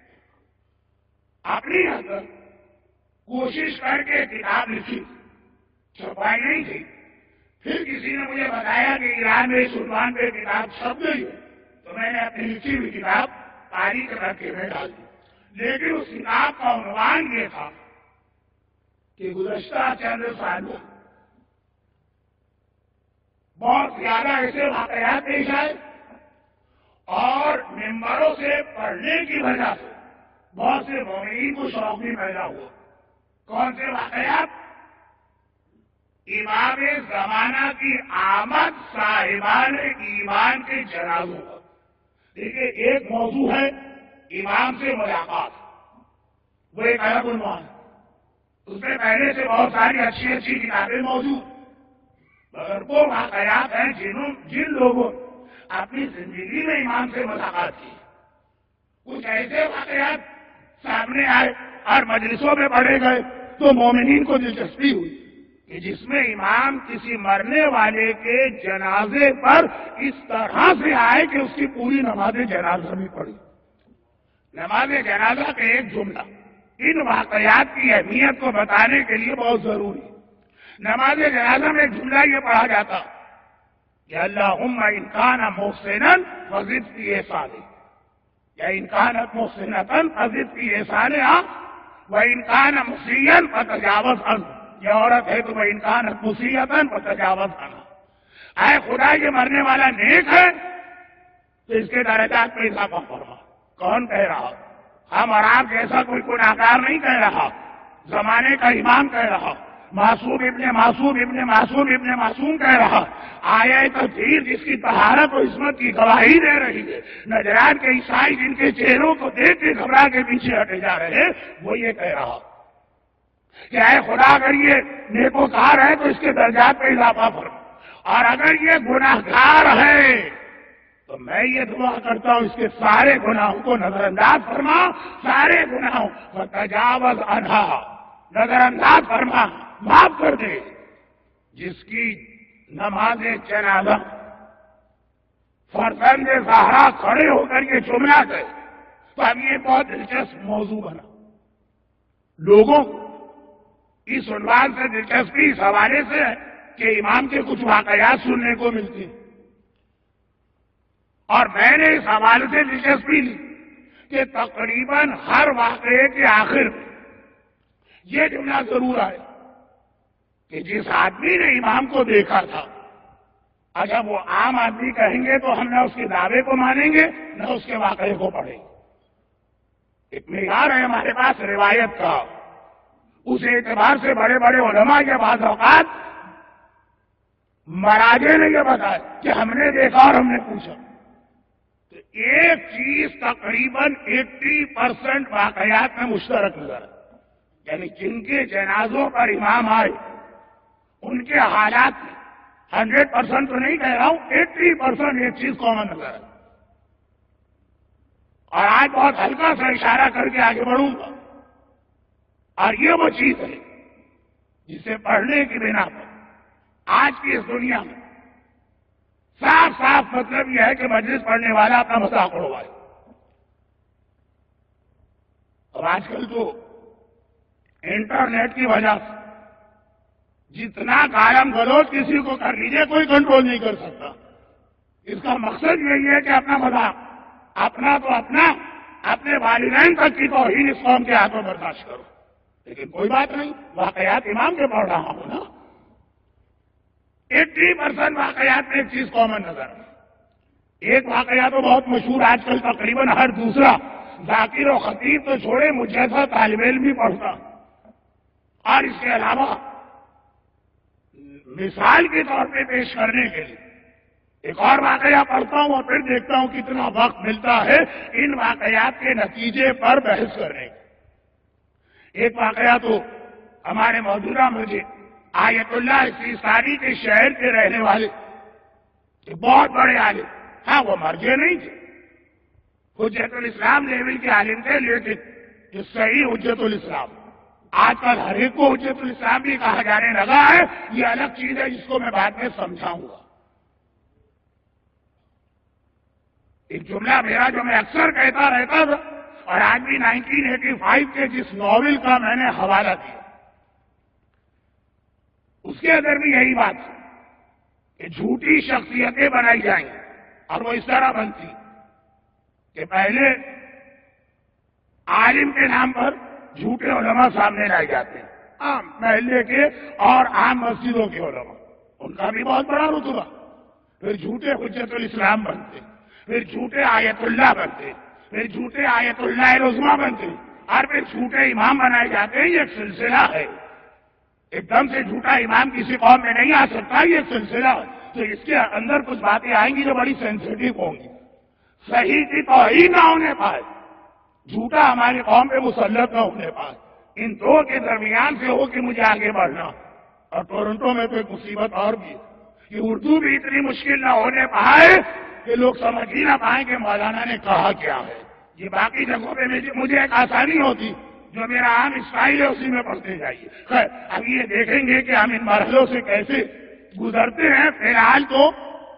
اپنی اندر کوشش کر کے کتاب لکھی، چھپائی نہیں تھی. پھر کسی نے مجھے بتایا کہ ایران میں اس عنوان پہ کتاب چھپ گئی، تو میں نے اپنی لکھی ہوئی کتاب تاریخ رکھ کے میں ڈال دی. لیکن اس کتاب کا عنوان یہ تھا کہ گزشتہ چند سال میں بہت زیادہ ایسے واقعات پیش آئے اور ممبروں سے پڑھنے کی وجہ سے بہت سے مومنین کو شوق بھی پیدا ہوا. کون سے واقعات؟ امام زمانہ کی آمد صاحبان ایمان کے جنازوں پر. دیکھیے ایک موضوع ہے امام سے ملاقات، وہ ایک الگ عنوان ہے، اس میں پہلے سے بہت ساری اچھی اچھی کتابیں موجود، مگر وہ واقعات ہیں جن لوگوں اپنی زندگی میں امام سے ملاقات کی، کچھ ایسے واقعات سامنے آئے اور مجلسوں میں پڑھے گئے تو مومنین کو دلچسپی ہوئی کہ جس میں امام کسی مرنے والے کے جنازے پر اس طرح سے آئے کہ اس کی پوری نماز جنازہ بھی پڑھی۔ نماز جنازہ کا ایک جملہ ان واقعات کی اہمیت کو بتانے کے لیے بہت ضروری ہے۔ نماز جنازہ میں ایک جملہ یہ پڑھا جاتا کہ اللہم ان کان محسنا فزد فی احسانہ، یا ان کانت محسنۃ فزد فی احسانہا وان کان مسیئا فتجاوز عنہ، یہ عورت ہے تو وان کانت مسیئۃ فتجاوز عنہا، اے خدا یہ مرنے والا نیک ہے تو اس کے درجات میں اضافہ فرما۔ کون کہہ رہا؟ ہم اور آپ جیسا کوئی گناہگار نہیں کہہ رہا، زمانے کا امام کہہ رہا، معصوم ابن معصوم کہہ رہا، آیا تطہیر جس کی طہارت و عصمت کی گواہی دے رہی ہے، نجران کے عیسائی جن کے چہروں کو دیکھ کے گھبرا کے پیچھے ہٹے جا رہے ہیں، وہ یہ کہہ رہا کہ اے خدا اگر یہ نیکوکار ہے تو اس کے درجات میں اضافہ فرما، اور اگر یہ گناہگار ہے تو میں یہ دعا کرتا ہوں اس کے سارے گناہوں کو نظر انداز فرما، سارے گناہوں کو تجاوز عنہا، نظر انداز فرما، معاف کر دے۔ جس کی نماز جنازہ فرزند زہرا کھڑے ہو کر یہ جملہ گئے تو اب یہ بہت دلچسپ موضوع بنا، لوگوں کو اس عنوان سے دلچسپی اس حوالے سے ہے کہ امام کے کچھ واقعات سننے کو ملتی ہیں، اور میں نے اس حوالے سے دلچسپی لی کہ تقریباً ہر واقعے کے آخر میں یہ جملہ ضرور آئے کہ جس آدمی نے امام کو دیکھا تھا، اگر وہ عام آدمی کہیں گے تو ہم نہ اس کے دعوے کو مانیں گے نہ اس کے واقعے کو پڑھیں گے۔ ایک معیار ہے ہمارے پاس روایت کا، اس اعتبار سے بڑے بڑے علماء کے بعض اوقات مراجع نے یہ بتایا کہ ہم نے دیکھا اور ہم نے پوچھا، تو ایک چیز تقریباً 80% واقعات میں مشترک نظر ہے، یعنی جن کے جنازوں پر امام آئے ان کے حالات میں 100% تو نہیں کہہ رہا ہوں، 80% ایک چیز کامن نظر ہے۔ اور آج بہت ہلکا سا اشارہ کر کے آگے بڑھوں گا، اور یہ وہ چیز ہے جسے پڑھنے کی بنا پر آج کی اس دنیا میں صاف صاف مطلب یہ ہے کہ مجلس پڑھنے والا اپنا مذاق اڑوائے۔ اب آج کل تو انٹرنیٹ کی وجہ سے جتنا گالم گلوچ کسی کو کر لیجیے کوئی کنٹرول نہیں کر سکتا۔ اس کا مقصد یہی ہے کہ اپنا مذاق، اپنا تو اپنا، اپنے والدین تک کی توہین اس قوم کے ہاتھوں برداشت کرو، لیکن کوئی بات نہیں، واقعات امام کے پڑھ رہا ہوں نا۔ 80% واقعات میں ایک چیز کامن نظر ہے۔ ایک واقعہ تو بہت مشہور آج کل تقریباً ہر دوسرا ذاکر و خطیب تو چھوڑے مجھ جیسا طالب علم بھی پڑھتا، اور اس کے علاوہ مثال کے طور پہ پیش کرنے کے لیے ایک اور واقعہ پڑھتا ہوں اور پھر دیکھتا ہوں کتنا وقت ملتا ہے ان واقعات کے نتیجے پر بحث کرنے کے۔ ایک واقعہ تو ہمارے موجودہ مجھے آیت اللہ سیستانی کے شہر کے رہنے والے بہت بڑے عالم، ہاں وہ مرجع نہیں تھے، حجت الاسلام لیول کے عالم تھے، لیکن جو صحیح حجت الاسلام، آج کل ہر ایک کو حجت الاسلام بھی کہا جانے لگا ہے، یہ الگ چیز ہے جس کو میں بعد میں سمجھاؤں گا۔ ایک جملہ میرا جو میں اکثر کہتا رہتا تھا، اور آج بھی 1985 کے جس ناول کا میں نے حوالہ دیا اس کے اندر بھی یہی بات ہے کہ جھوٹی شخصیتیں بنائی جائیں اور وہ اس طرح بنتی کہ پہلے عالم کے نام پر جھوٹے علماء سامنے لائے جاتے ہیں، عام محلے کے اور عام مسجدوں کے علماء، ان کا بھی بہت بڑا رتبہ، پھر جھوٹے حجت الاسلام بنتے، پھر جھوٹے آیت اللہ بنتے، پھر جھوٹے آیت اللہ العظمیٰ بنتے، اور پھر جھوٹے امام بنائے جاتے ہیں۔ یہ ایک سلسلہ ہے، ایک دم سے جھوٹا امام کسی قوم میں نہیں آ سکتا، یہ ایک سلسلہ ہے۔ تو اس کے اندر کچھ باتیں آئیں گی جو بڑی سینسیٹیو ہوں گی، صحیح کی توہین نہ ہونے پائے، جھوٹا ہماری قوم پہ مسلط نہ ہونے پائے، ان دو کے درمیان سے ہو کہ مجھے آگے بڑھنا۔ اور ٹورنٹو میں تو ایک مصیبت اور بھی ہے کہ اردو بھی اتنی مشکل نہ ہونے پائے کہ لوگ سمجھ ہی نہ پائیں کہ مولانا نے کہا کیا ہے۔ یہ باقی جگہوں پہ مجھے ایک آسانی ہوتی، جو میرا عام اسٹائل ہے اسی میں پڑھتے جائیے۔ خیر، اب یہ دیکھیں گے کہ ہم ان مرحلوں سے کیسے گزرتے ہیں۔ فی الحال تو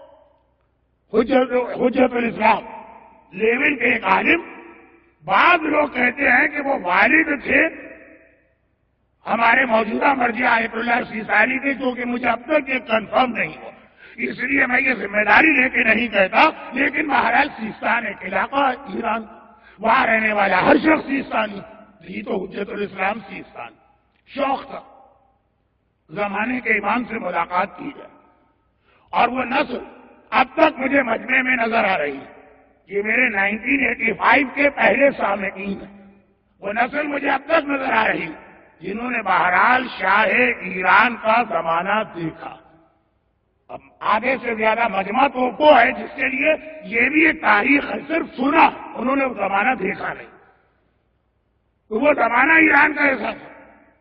حجت الاسلام لیول کے ایک عالم، بعض لوگ کہتے ہیں کہ وہ والد تھے ہمارے موجودہ مرجع آیت اللہ سیستانی کے، جو کہ مجھے اب تک یہ کنفرم نہیں ہوا، اس لیے میں یہ ذمہ داری لے کے نہیں کہتا، لیکن بہرحال سیستان ایک علاقہ ایران، وہاں رہنے والا ہر شخص سیستانی، یہ تو حجت الاسلام سیستان شوق تھا زمانے کے امام سے ملاقات کی جائے، اور وہ نسل اب تک مجھے مجمع میں نظر آ رہی ہے۔ یہ میرے 1985 کے پہلے سامعین ہیں، وہ نسل مجھے اب تک نظر آ رہی ہے جنہوں نے بہرحال شاہ ایران کا زمانہ دیکھا۔ اب آدھے سے زیادہ مجمع تو وہ ہے جس کے لیے یہ بھی ایک تاریخ ہے، صرف سنا، انہوں نے وہ زمانہ دیکھا نہیں۔ تو وہ زمانہ ایران کا ایسا تھا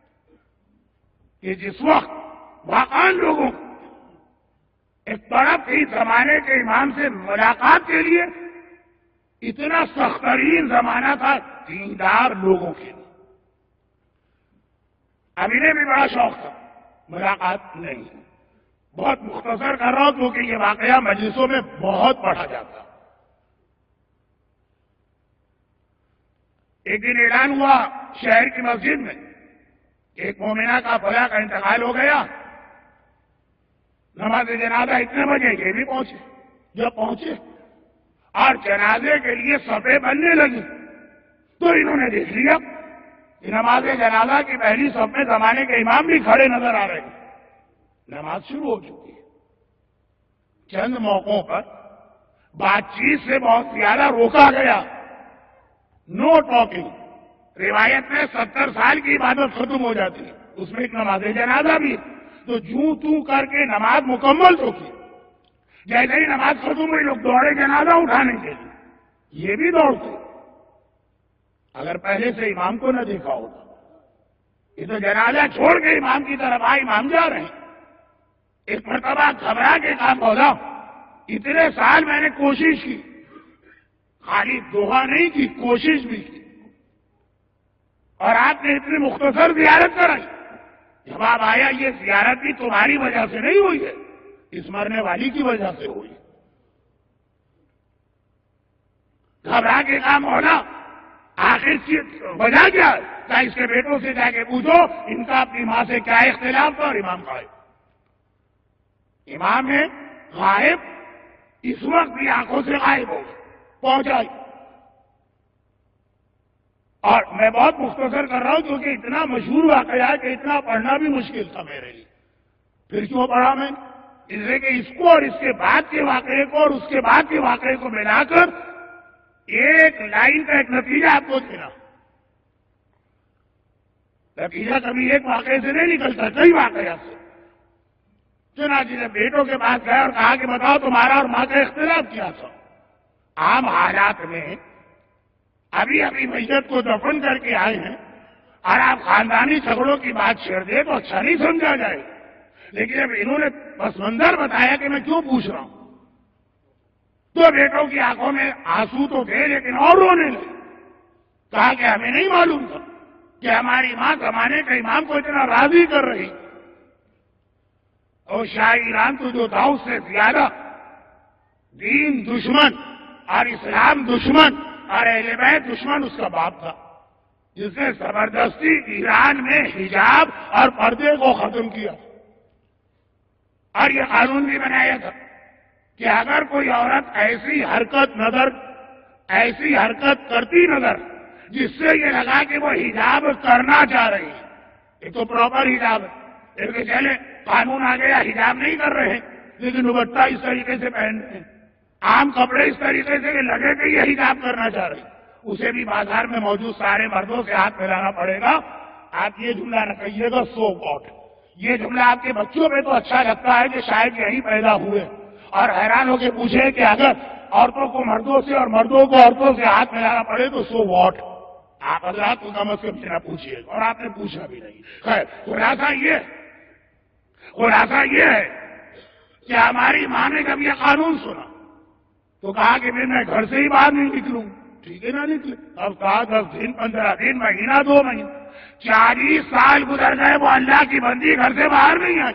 کہ جس وقت واقعاً لوگوں کو ایک طرف ہی زمانے کے امام سے ملاقات کے لیے اتنا سخت ترین زمانہ تھا دیندار لوگوں کے لیے۔ اب انہیں بھی بڑا شوق تھا، ملاقات نہیں، بہت مختصر کر رہا ہوں کیونکہ یہ واقعہ مجلسوں میں بہت پڑھا جاتا۔ ایک دن اعلان ہوا شہر کی مسجد میں کہ ایک مومنہ کا فلاں کا انتقال ہو گیا، نماز جنازہ اتنے بجے، یہ بھی پہنچے۔ جب پہنچے اور جنازے کے لیے صفیں بننے لگی تو انہوں نے دیکھ لیا کہ نماز جنازہ کی پہلی صف میں زمانے کے امام بھی کھڑے نظر آ رہے ہیں۔ نماز شروع ہو چکی ہے۔ چند موقعوں پر بات چیت سے بہت زیادہ روکا گیا، نو ٹاکنگ۔ روایت میں 70 سال کی عبادت ختم ہو جاتی ہے، اس میں ایک نماز جنازہ بھی، تو جوں توں کر کے نماز مکمل تو کی۔ جیسے ہی نماز ختم ہوئی لوگ دوڑے جنازہ اٹھانے کے لیے، یہ بھی دوڑتے اگر پہلے سے امام کو نہ دیکھا ہوتا۔ یہ تو جنازہ چھوڑ کے امام کی طرف آئے، امام جا رہے ہیں۔ ایک مرتبہ گھبرا کے کہا مولا اتنے سال میں نے کوشش کی، خالی دعا نہیں کی، کوشش بھی کی، اور آپ نے اتنی مختصر زیارت کرائی۔ جواب آیا یہ زیارت بھی تمہاری وجہ سے نہیں ہوئی ہے، اس مرنے والی کی وجہ سے ہوئی۔ گھبرا کے کہا مولا آخر وجہ کیا ہے؟ کیا اس کے بیٹوں سے جا کے پوچھو ان کا اپنی ماں سے کیا اختلاف تھا، اور امام غائب۔ امام ہے غائب، اس وقت بھی آنکھوں سے غائب ہو گئے، پہنچائی۔ اور میں بہت مختصر کر رہا ہوں کیونکہ اتنا مشہور واقعہ ہے کہ اتنا پڑھنا بھی مشکل تھا میرے لیے۔ پھر کیوں پڑھا میں؟ اس لیے کہ اس کو اور اس کے بعد کے واقعے کو اور اس کے بعد کے واقعے کو ملا کر ایک لائن کا ایک نتیجہ آپ کو دینا۔ نتیجہ کبھی ایک واقعے سے نہیں نکلتا، کئی واقعات سے۔ چنانچہ جب بیٹوں کے پاس گئے اور کہا کہ بتاؤ تمہارا اور ماں کا اختلاف کیا تھا۔ عام حالات میں ابھی میت کو دفن کر کے آئے ہیں اور آپ خاندانی جھگڑوں کی بات چھیڑ دے تو اچھا نہیں سمجھا جائے، لیکن جب انہوں نے پس منظر بتایا کہ میں کیوں پوچھ رہا ہوں تو بیٹوں کی آنکھوں میں آنسو تو تھے لیکن اور رونے لگے۔ کہا کہ ہمیں نہیں معلوم تھا کہ ہماری ماں زمانے کے امام کو اتنا راضی کر رہی، اور شاہ ایران تو جو تھا اس سے زیادہ دین دشمن اور اسلام دشمن اور اہل بیت دشمن اس کا باپ تھا، جس نے زبردستی ایران میں حجاب اور پردے کو ختم کیا، اور یہ قانون بھی بنایا تھا کہ اگر کوئی عورت ایسی حرکت کرتی نظر جس سے یہ لگا کہ وہ حجاب کرنا چاہ رہی ہے، ایک تو پراپر حجاب ہے، ایک چلے قانون آ گیا حجاب نہیں کر رہے ہیں لیکن دوپٹہ اس طریقے سے پہن رہے ہیں، عام کپڑے اس طریقے سے کہ لگے کہ یہ حجاب کرنا چاہ رہے ہیں، اسے بھی بازار میں موجود سارے مردوں سے ہاتھ ملانا پڑے گا۔ آپ یہ جملہ نہ کہیے گا سو واٹ، یہ جملہ آپ کے بچوں پہ تو اچھا لگتا ہے کہ شاید یہی پیدا ہوئے، اور حیران ہو کے پوچھے کہ اگر عورتوں کو مردوں سے اور مردوں کو عورتوں سے ہاتھ ملانا پڑے تو سو واٹ، آپ حضرات کو کم از کم میرا پوچھیے، اور آپ نے پوچھا بھی نہیں۔ خیر، خلاصہ یہ ہے کہ ہماری ماں نے جب یہ قانون سنا تو کہا کہ میں گھر سے ہی باہر نہیں نکلوں۔ ٹھیک ہے، نہ نکلے۔ اب کہا 10 دن 15 دن مہینہ 2 مہینے 40 سال گزر گئے، وہ اللہ کی بندی گھر سے باہر نہیں آئی۔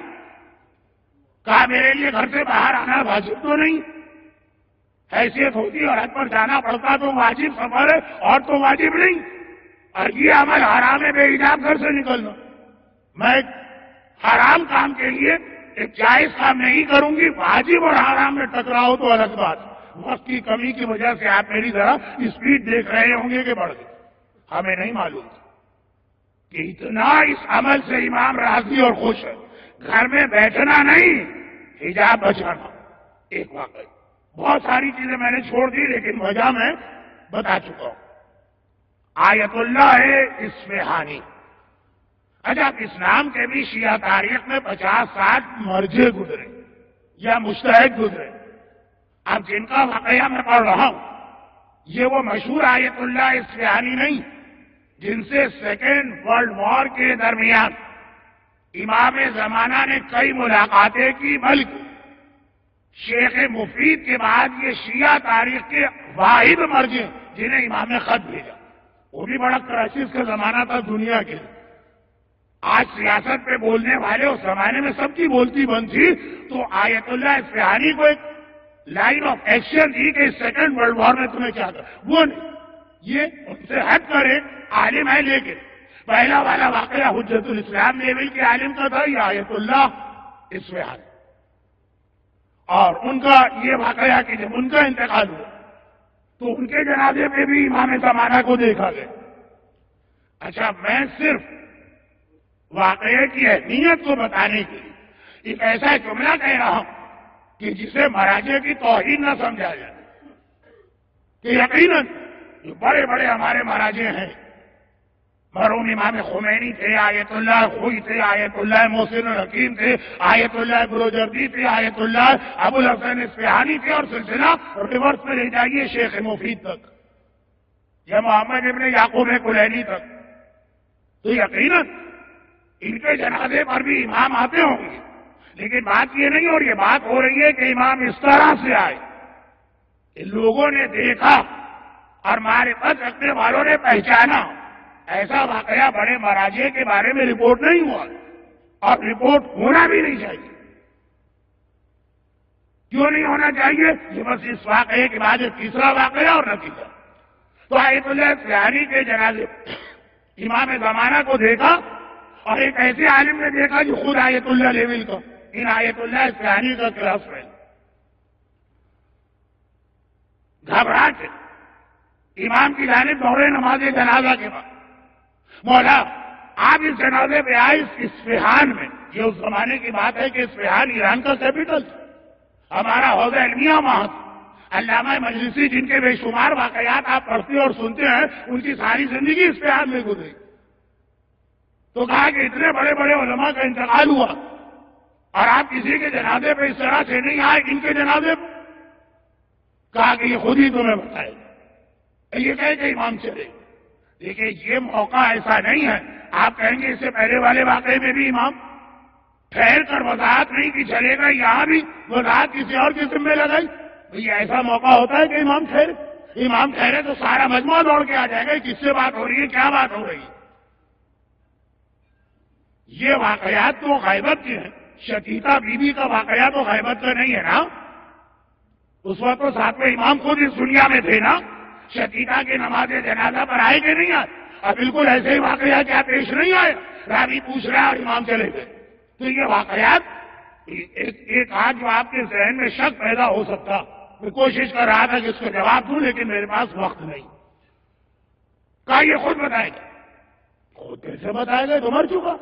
کہا میرے لیے گھر سے باہر آنا واجب تو نہیں، حیثیت ہوتی اور حد پر جانا پڑتا تو واجب سفر ہے، اور تو واجب نہیں، اور یہ عمل حرام ہے بے حجاب گھر سے نکلنا۔ میں ایک حرام کام کے لیے ایک جائز کام نہیں کروں گی، واجب اور حرام میں ٹکراؤ تو الگ بات۔ وقت کی کمی کی وجہ سے آپ میری ذرا اسپیڈ دیکھ رہے ہوں گے کہ بڑھ گئی، ہمیں نہیں معلوم کہ اتنا اس عمل سے امام راضی اور خوش ہے۔ گھر میں بیٹھنا نہیں، حجاب بچانا۔ ایک واقعہ، بہت ساری چیزیں میں نے چھوڑ دی لیکن وجہ میں بتا چکا ہوں۔ آیت اللہ ہے اصفہانی۔ اچھا، اسلام کے بھی شیعہ تاریخ میں 50-60 مرجے گزرے یا مجتہد گزرے۔ اب جن کا واقعہ میں پڑھ رہا ہوں یہ وہ مشہور آیت اللہ اصفہانی نہیں جن سے سیکنڈ ورلڈ وار کے درمیان امام زمانہ نے کئی ملاقاتیں کی، بلکہ شیخ مفید کے بعد یہ شیعہ تاریخ کے واحد مرجع جنہیں امام نے خط بھیجا، وہ بھی بڑا کرائسس کا زمانہ تھا دنیا کے۔ آج سیاست پہ بولنے والے اس زمانے میں سب کی بولتی بند تھی، تو آیت اللہ اصفہانی کو ایک لائن آف ایکشن دی کہ سیکنڈ ورلڈ وار میں تمہیں کیا کرنا، وہ نہیں، یہ ان سے ہٹ کر ایک عالم ہے۔ لیکن پہلا والا واقعہ حجت الاسلام لیول کے عالم کا تھا، یہ آیت اللہ اصفہانی، اور ان کا یہ واقعہ کہ جب ان کا انتقال ہوا تو ان کے جنازے پہ بھی امام زمانہ کو دیکھا گیا۔ اچھا، میں صرف واقعے کی اہمیت کو بتانے کے لیے ایک ایسا جملہ کہہ رہا ہوں کہ جسے مراجع کی توہین نہ سمجھا جائے، کہ یقیناً جو بڑے بڑے ہمارے مراجع ہیں، مرحوم امام خمینی تھے، آیت اللہ خوئی تھے، آیت اللہ محسن الحکیم تھے، آیت اللہ بروجردی تھے، آیت اللہ ابو الحسن اصفہانی تھے، اور سلسلہ ریورس میں لے جائیے شیخ مفید تک یا محمد ابن یعقوب کلینی تک، تو یقیناً ان کے جنازے پر بھی امام آتے ہوں گے۔ لیکن بات یہ نہیں، اور یہ بات ہو رہی ہے کہ امام اس طرح سے آئے کہ لوگوں نے دیکھا اور معرفت رکھنے والوں نے پہچانا۔ ایسا واقعہ بڑے مراجع کے بارے میں رپورٹ نہیں ہوا، اور رپورٹ ہونا بھی نہیں چاہیے۔ کیوں نہیں ہونا چاہیے؟ یہ بس اس واقعے کے بعد ایک تیسرا واقعہ اور نتیجہ۔ تو آیت اللہ اصفہانی کے جنازے امام زمانہ کو دیکھا، اور ایک ایسے عالم نے دیکھا جو خود آیت اللہ لیول کا، ان آیت اللہ اصفہانی کا کلاس فرینڈ۔ گھبرا کے امام کی جانب دوڑے نماز جنازہ کے بعد، مولا آپ اس جنازے پہ آئے اصفہان میں۔ یہ اس زمانے کی بات ہے کہ اصفہان ایران کا کیپٹل، ہمارا حوضہ علمیہ وہاں تھا۔ علامہ مجلسی جن کے بے شمار واقعات آپ پڑھتے اور سنتے ہیں، ان کی ساری زندگی اصفہان میں گزری۔ تو کہا کہ اتنے بڑے بڑے علماء کا انتقال ہوا اور آپ کسی کے جنازے پہ اس طرح سے نہیں آئے، ان کے جنازے پہ؟ کہا کہ یہ خود ہی تمہیں بتائے گا، یہ کہے کہ امام چلے۔ دیکھیں، یہ موقع ایسا نہیں ہے آپ کہیں گے اس سے پہلے والے واقعے میں بھی امام ٹھہر کر وضاحت نہیں کی چلے گا، یہاں بھی وضاحت کسی اور کے ذمہ لگائی۔ یہ ایسا موقع ہوتا ہے کہ امام ٹھہرے تو سارا مجموعہ دوڑ کے آ جائے گا، کس سے بات ہو رہی ہے، کیا بات ہو رہی ہے۔ یہ واقعات تو غیبت کے ہیں۔ شقیقہ بی بی کا واقعہ تو غیبت کا نہیں ہے نا، اس وقت تو ساتھ میں امام خود اس دنیا میں تھے نا۔ شقیقہ کے نماز جنازہ پر آئے کہ نہیں آئے؟ اور بالکل ایسے ہی واقعہ کیا پیش نہیں آئے؟ راوی پوچھ رہا ہے اور امام چلے گئے۔ تو یہ واقعات ایک آج جو آپ کے ذہن میں شک پیدا ہو سکتا، میں کوشش کر رہا تھا کہ اس کو جواب دوں لیکن میرے پاس وقت نہیں۔ کہا یہ خود بتائے گا۔ خود کیسے بتائے گا؟ تو مر چکا۔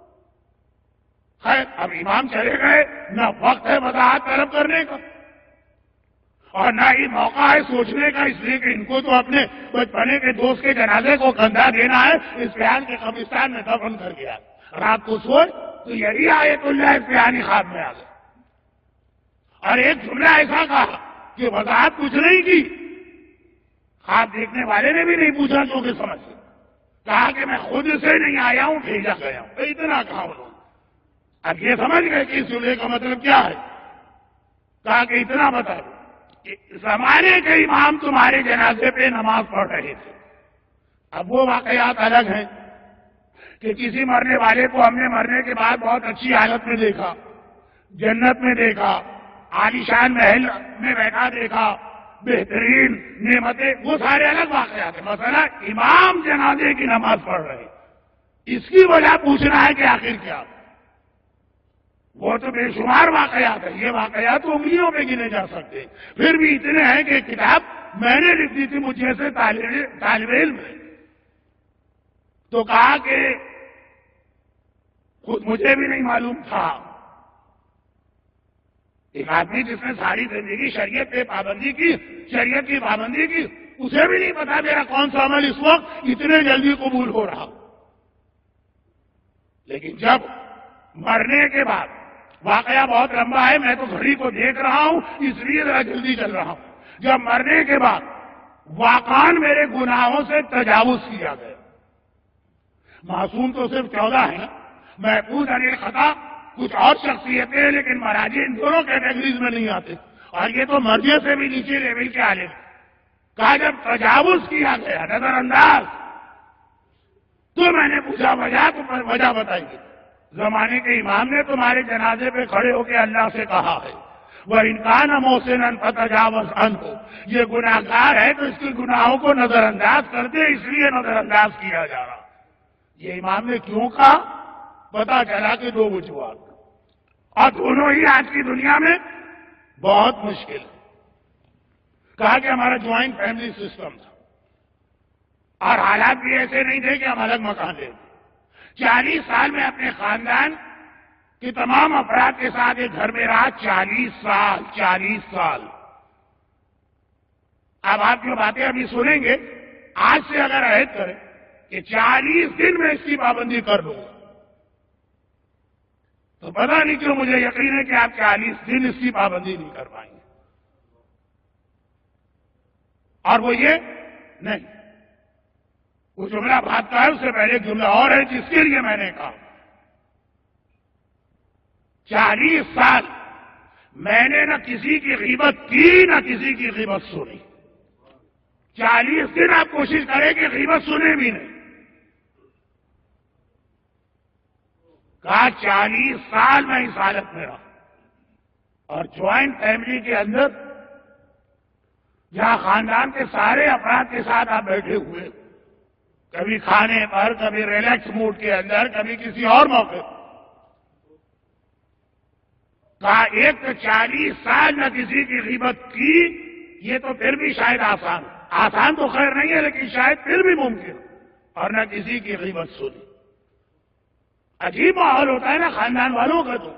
خیر، اب امام چلے گئے، نہ وقت ہے وضاحت طلب کرنے کا اور نہ ہی موقع ہے سوچنے کا، اس لیے کہ ان کو تو اپنے بچپنے کے دوست کے جنازے کو کندھا دینا ہے، اصفہان کے قبرستان میں دفن کر گیا۔ رات کو سوچ تو یہی آیت اللہ اصفہانی خواب میں آ گئے، اور ایک جملہ ایسا کہا کہ وضاحت کچھ نہیں کی، خواب دیکھنے والے نے بھی نہیں پوچھا کیونکہ سمجھ گئے۔ کہا کہ میں خود سے نہیں آیا ہوں، بھیجا گیا ہوں. اتنا کہا انہوں نے. اب یہ سمجھ گئے کہ اس جملے کا مطلب کیا ہے. کہا کہ اتنا بتا دو کہ زمانے کے امام تمہارے جنازے پہ نماز پڑھ رہے تھے. اب وہ واقعات الگ ہیں کہ کسی مرنے والے کو ہم نے مرنے کے بعد بہت اچھی حالت میں دیکھا، جنت میں دیکھا، عالیشان محل میں بیٹھا دیکھا، بہترین نعمتیں، وہ سارے الگ واقعات ہیں. مثلا امام جنازے کی نماز پڑھ رہے، اس کی وجہ پوچھنا ہے کہ آخر کیا. وہ تو بے شمار واقعات ہیں، یہ واقعات تو انگلیوں پہ گنے جا سکتے. پھر بھی اتنے ہیں کہ کتاب میں نے لکھ دی تھی مجھ جیسے طالب علم میں. تو کہا کہ خود مجھے بھی نہیں معلوم تھا. ایک آدمی جس نے ساری زندگی شریعت پہ پابندی کی، شریعت کی پابندی کی، اسے بھی نہیں پتا میرا کون سا عمل اس وقت اتنے جلدی قبول ہو رہا. لیکن جب مرنے کے بعد، واقعہ بہت لمبا ہے، میں تو گھڑی کو دیکھ رہا ہوں اس لیے ذرا جلدی چل رہا ہوں. جب مرنے کے بعد واقعان میرے گناہوں سے تجاوز کیا گیا. معصوم تو صرف 14 ہیں، محفوظ عن الخطا کچھ اور شخصیتیں ہیں، لیکن مراجع ان دونوں کیٹیگریز میں نہیں آتے، اور یہ تو مرجع سے بھی نیچے لیول کے عالم. کہا جب تجاوز کیا گیا، نظر انداز، تو میں نے پوچھا وجہ بتائیے. زمانے کے امام نے تمہارے جنازے پہ کھڑے ہو کے اللہ سے کہا ہے وَإِنْ كَانَ مُحْسِنًا فَتَجَاوَزْ عَنْهُ، یہ گناہگار ہے تو اس کے گناہوں کو نظر انداز کر دے، اس لیے نظر انداز کیا جا رہا. یہ امام نے کیوں کہا؟ پتا چلا کہ 2 وجوہات، اور دونوں ہی آج کی دنیا میں بہت مشکل ہے. کہا کہ ہمارا جوائنٹ فیملی سسٹم تھا، اور حالات بھی ایسے نہیں تھے کہ ہم الگ مکان لیں. 40 سال میں اپنے خاندان کے تمام افراد کے ساتھ ایک گھر میں رہا. 40 سال. اب آپ جو باتیں ابھی سنیں گے، آج سے اگر عہد کریں کہ 40 دن میں اس کی پابندی کر لوں گا، تو پتہ نہیں کیوں مجھے یقین ہے کہ آپ 40 دن اس کی پابندی نہیں کر پائیں گے. اور وہ یہ نہیں، وہ جملہ بات کا ہے، اس سے پہلے ایک جملہ اور ہے جس کے لیے میں نے کہا 40 سال میں نے نہ کسی کی غیبت کی نہ کسی کی غیبت سنی. 40 دن آپ کوشش کریں کہ غیبت سنے بھی نہیں. کہا 40 سال میں اس حالت میں رہا، اور جوائنٹ فیملی کے اندر جہاں خاندان کے سارے افراد کے ساتھ آپ بیٹھے ہوئے، کبھی کھانے پر، کبھی ریلیکس موڈ کے اندر، کبھی کسی اور موقع پر. کہا ایک تو 40 سال نہ کسی کی غیبت کی، یہ تو پھر بھی شاید آسان تو خیر نہیں ہے، لیکن شاید پھر بھی ممکن، اور نہ کسی کی غیبت سنی. عجیب ماحول ہوتا ہے نا خاندان والوں کا. تو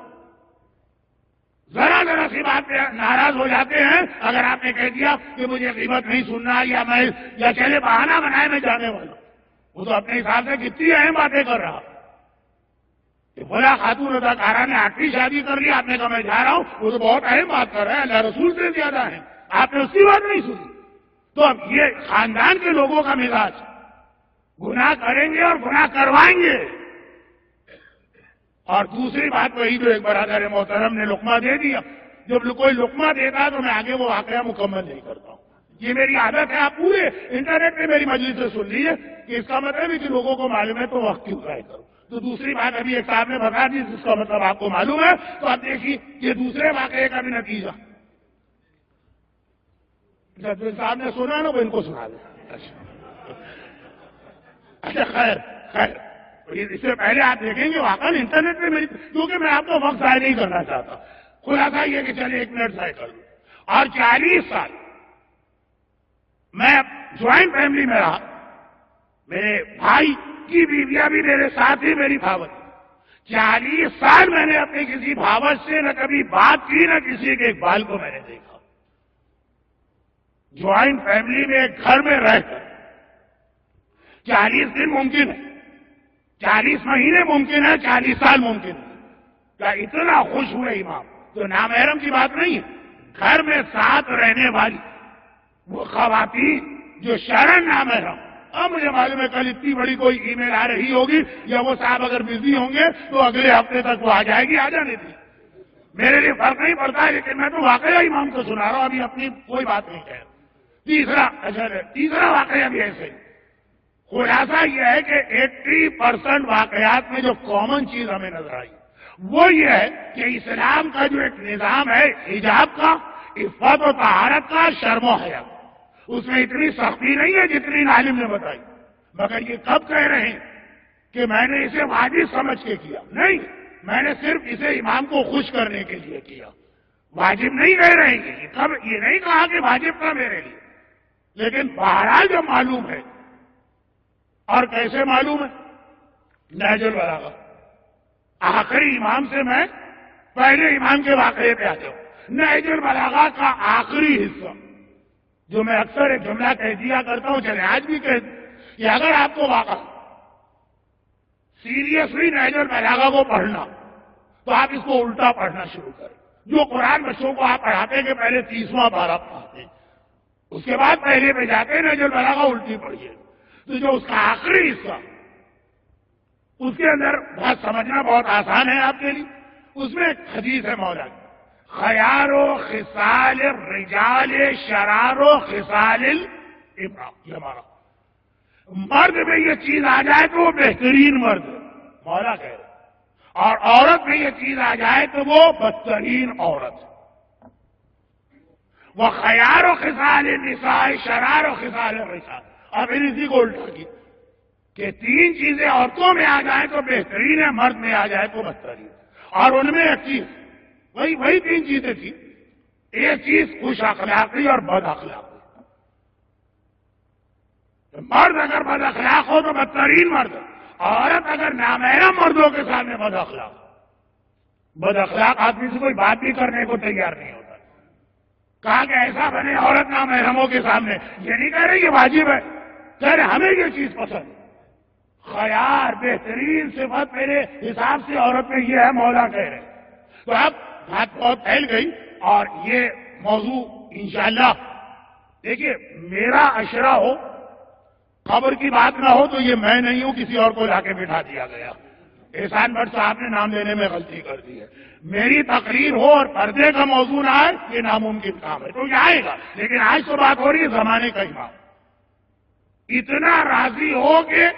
ذرا سی بات پہ ناراض ہو جاتے ہیں اگر آپ نے کہہ دیا کہ مجھے غیبت نہیں سننا، یا چلے بہانہ بنائے میں جانے والا. وہ تو اپنے حساب سے کتنی اہم باتیں کر رہا کہ بولا خاتون اداکارہ نے 8ویں شادی کر لی، آپ نے کہا میں جا رہا ہوں، وہ تو بہت اہم بات کر رہا ہے، اللہ رسول سے زیادہ ہے، آپ نے اس کی بات نہیں سنی. تو اب یہ خاندان کے لوگوں کا مزاج، گناہ کریں گے اور گناہ کروائیں گے. اور دوسری بات وہی جو ایک برادر محترم نے لقمہ دے دیا، جب کوئی لقمہ دیتا تو میں آگے وہ واقعہ مکمل نہیں کرتا ہوں. یہ میری عادت ہے. آپ پورے انٹرنیٹ پہ میری مجلس سے سن لیجیے کہ اس کا مطلب ہے کہ لوگوں کو معلوم ہے تو وقت کیوں ضائع کرو. تو دوسری بات ابھی ایک صاحب نے بتا دی جس کا مطلب آپ کو معلوم ہے، تو آپ دیکھیے یہ دوسرے واقعے کا بھی نتیجہ. جب صاحب نے سنا نا وہ ان کو سنا دیں. اچھا خیر اس سے پہلے آپ دیکھیں گے واقعی انٹرنیٹ پہ میری، کیونکہ میں آپ کو وقت ضائع نہیں کرنا چاہتا. خلاصہ یہ کہ چلے 1 منٹ ضائع کر لوں. اور 40 سال میں جوائنٹ فیملی میں رہا. میرے بھائی کی بیویاں بھی میرے ساتھ ہی میری بھاوت. 40 سال میں نے اپنی کسی بھاوت سے نہ کبھی بات کی، نہ کسی کے اقبال کو میں نے دیکھا. جوائنٹ فیملی میں ایک گھر میں رہ کر 40 دن ممکن ہے، 40 مہینے ممکن ہے، 40 سال ممکن ہے. کیا اتنا خوش ہوئے امام؟ تو نامحرم کی بات نہیں ہے، گھر میں ساتھ رہنے والی وہ خواتین جو شرن نامحرم اب مجھے معلوم ہے کل اتنی بڑی کوئی ای میل آ رہی ہوگی یا وہ صاحب اگر بزی ہوں گے تو اگلے ہفتے تک وہ آ جائے گی، آ جانے دی، میرے لیے فرق نہیں پڑتا ہے، لیکن میں تو واقعہ امام کو سنا رہا ہوں، ابھی اپنی کوئی بات نہیں کہہ رہا۔ تیسرا واقعہ بھی ایسے ہی۔ خلاصہ یہ ہے کہ 80% واقعات میں جو کامن چیز ہمیں نظر آئی وہ یہ ہے کہ اسلام کا جو ایک نظام ہے حجاب کا، عفت و طہارت کا، شرم و حیا، اس میں اتنی سختی نہیں ہے جتنی عالم نے بتائی، مگر یہ کب کہہ رہے ہیں کہ میں نے اسے واجب سمجھ کے کیا؟ نہیں، میں نے صرف اسے امام کو خوش کرنے کے لیے کیا، واجب نہیں کہہ رہے ہیں۔ یہ نہیں کہا کہ واجب تھا میرے لیے، لیکن بہرحال جو معلوم ہے، اور کیسے معلوم ہے؟ نہج البلاغہ، آخری امام سے میں پہلے امام کے واقعے پہ آتا ہوں۔ نہج البلاغہ کا آخری حصہ جو میں اکثر ایک جملہ کہہ دیا کرتا ہوں، چلے آج بھی کہہ دوں کہ اگر آپ کو واقع سیریسلی نہج البلاغہ کو پڑھنا تو آپ اس کو الٹا پڑھنا شروع کریں۔ جو قرآن بچوں کو آپ پڑھاتے کہ پہلے 30واں پارہ پڑھاتے ہیں، اس کے بعد پہلے پہ جاتے ہیں نہج البلاغہ الٹی پڑھیے، تو جو اس کا آخری حصہ اس کے اندر بات سمجھنا بہت آسان ہے آپ کے لیے۔ اس میں ایک حدیث ہے مولا کی، خیار و خصال الرجال شرار و خصال الامراء، یہ ہمارا مرد میں یہ چیز آ جائے تو وہ بہترین مرد ہے، مولا کہہ رہے، اور عورت میں یہ چیز آ جائے تو وہ بدترین عورت ہے۔ وہ خیار و خصال النساء شرار و خصال الرجال، اور پھر اسی کو الٹا کی کہ 3 چیزیں عورتوں میں آ جائیں تو بہترین ہے، مرد میں آ جائے تو بدترین، اور ان میں ایک چیز وہی 3 چیزیں تھی، ایک چیز خوش اخلاقی اور بد اخلاقی۔ مرد اگر بد اخلاق ہو تو بدترین مرد، عورت اگر نامحرم مردوں کے سامنے بد اخلاق آدمی سے کوئی بات بھی کرنے کو تیار نہیں ہوتا۔ کہا کہ ایسا بنے عورت نامحرموں کے سامنے، یہ نہیں کہہ رہے یہ واجب ہے، کہہ رہے ہمیں یہ چیز پسند ہے۔ خیار بہترین صفت میرے حساب سے عورت میں یہ ہے، مولا کہہ رہے۔ تو اب بات بہت پھیل گئی، اور یہ موضوع انشاءاللہ دیکھیے میرا اشرا ہو، خبر کی بات نہ ہو تو یہ میں نہیں ہوں، کسی اور کو لا کے بٹھا دیا گیا۔ احسان بٹ صاحب نے نام لینے میں غلطی کر دی ہے۔ میری تقریر ہو اور پردے کا موضوع نہ آئے یہ ناممکن کام ہے، تو یہ آئے گا، لیکن آج تو بات ہو رہی ہے زمانے کا امام اتنا راضی ہو کہ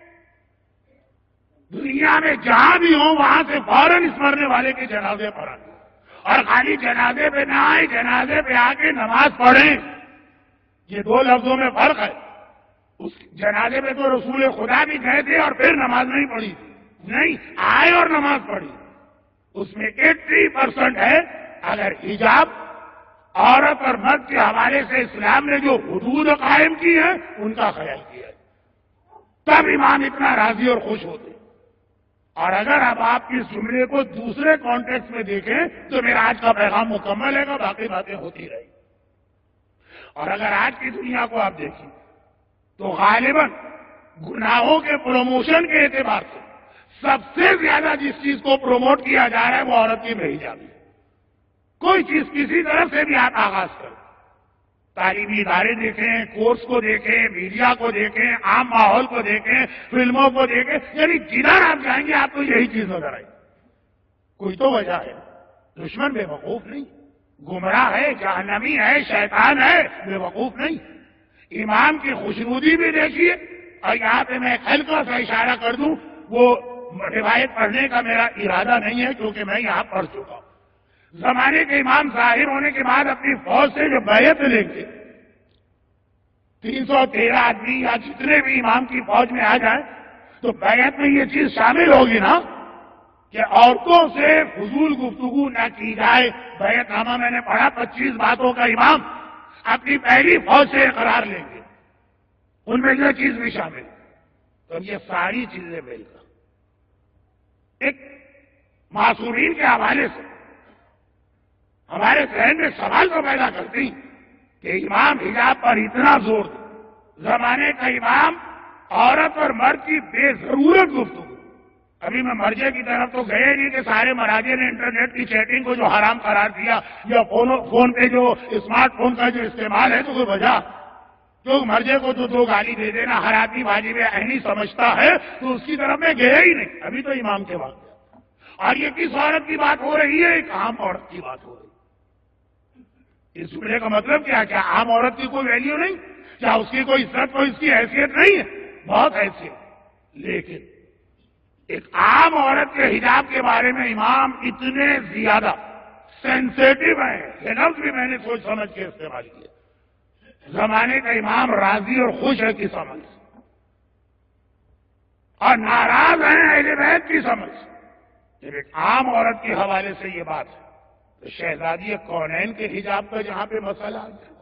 دنیا میں جہاں بھی ہوں وہاں سے فوراً اس مرنے والے کے جنازے پر آئے، اور خالی جنازے پہ نہ آئے، جنازے پہ آ کے نماز پڑھیں۔ یہ 2 لفظوں میں فرق ہے۔ اس جنازے پہ تو رسول خدا بھی گئے تھے اور پھر نماز نہیں پڑھی تھی، نہیں آئے اور نماز پڑھی۔ اس میں 80% ہے اگر حجاب عورت اور مرد کے حوالے سے اسلام نے جو حدود قائم کی ہے ان کا خیال کیا ہے، تب امام اتنا راضی اور خوش ہوتے۔ اور اگر اب آپ اس جملے کو دوسرے کانٹیکسٹ میں دیکھیں تو میرا آج کا پیغام مکمل ہے گا، باقی باتیں ہوتی رہی۔ اور اگر آج کی دنیا کو آپ دیکھیں تو غالباً گناہوں کے پروموشن کے اعتبار سے سب سے زیادہ جس چیز کو پروموٹ کیا جا رہا ہے وہ عورت کی بے حجابی۔ کوئی چیز کسی طرف سے بھی آپ آغاز کریں، تعلیمی ادارے دیکھیں، کورس کو دیکھیں، میڈیا کو دیکھیں، عام ماحول کو دیکھیں، فلموں کو دیکھیں، یعنی جدھر آپ جائیں گے آپ کو یہی چیز نظر آئے۔ کوئی تو وجہ ہے، دشمن بے وقوف نہیں، گمراہ ہے، جہنمی ہے، شیطان ہے، بے وقوف نہیں۔ امام کی خوشنودی بھی دیکھیے، اور یہاں پہ میں ایک ہلکا سا اشارہ کر دوں، وہ روایت پڑھنے کا میرا ارادہ نہیں ہے کیونکہ میں یہاں پڑھ چکا ہوں۔ زمانے کے امام ظاہر ہونے کے بعد اپنی فوج سے جو بیعت لیں گے، 313 آدمی یا جتنے بھی امام کی فوج میں آ جائیں تو بیعت میں یہ چیز شامل ہوگی نا کہ عورتوں سے فضول گفتگو نہ کی جائے۔ بیعت نامہ میں نے پڑھا 25 باتوں کا امام اپنی پہلی فوج سے اقرار لیں گے، ان میں یہ چیز بھی شامل ہے۔ تو یہ ساری چیزیں مل کر ایک معصومین کے حوالے سے ہمارے ذہن میں سوال تو پیدا کرتی کہ امام حجاب پر اتنا زور دے، زمانے کا امام عورت اور مرد کی بے ضرورت گفتگو۔ ابھی میں مرجے کی طرف تو گئے نہیں کہ سارے مراجے نے انٹرنیٹ کی چیٹنگ کو جو حرام قرار دیا یا فون پہ جو اسمارٹ فون کا جو استعمال ہے تو کوئی وجہ جو مرجے کو جو 2 گالی دے دینا ہر آدمی واجب عینی سمجھتا ہے تو اس کی طرف میں گیا ہی نہیں. ابھی تو امام کے وقت اور یہ کس عورت کی بات ہو رہی ہے؟ ایک عام عورت کی بات ہو رہی ہے. اس جملے کا مطلب کیا عام عورت کی کوئی ویلیو نہیں؟ کیا اس کی کوئی عزت کوئی اس کی حیثیت نہیں ہے؟ بہت حیثیت. لیکن ایک عام عورت کے حجاب کے بارے میں امام اتنے زیادہ سینسیٹیو ہیں، یہ لفظ بھی میں نے سوچ سمجھ کے استعمال کیا. زمانے کا امام راضی اور خوش ہے کی سمجھ اور ناراض ہیں اہل بیت کی سمجھ. جب ایک عام عورت کے حوالے سے یہ بات ہے تو شہزادی کونین کے حجاب کا جہاں پہ مسئلہ آ گیا،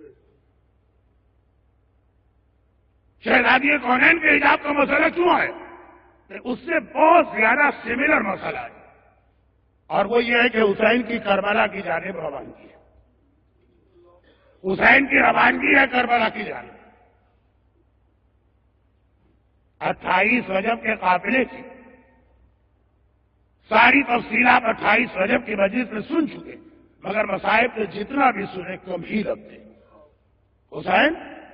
شہزادی کونین کے حجاب کا مسئلہ کیوں ہے؟ اس سے بہت زیادہ سملر مسئلہ ہے اور وہ یہ ہے کہ حسین کی کربلا کی جانب روانگی ہے. حسین کی روانگی ہے کربلا کی جانب. 28 رجب کے قافلے کی ساری تفصیلات 28 رجب کی مجلس میں سن چکے، مگر مصائب کے جتنا بھی سنے کم ہی لگتے. حسین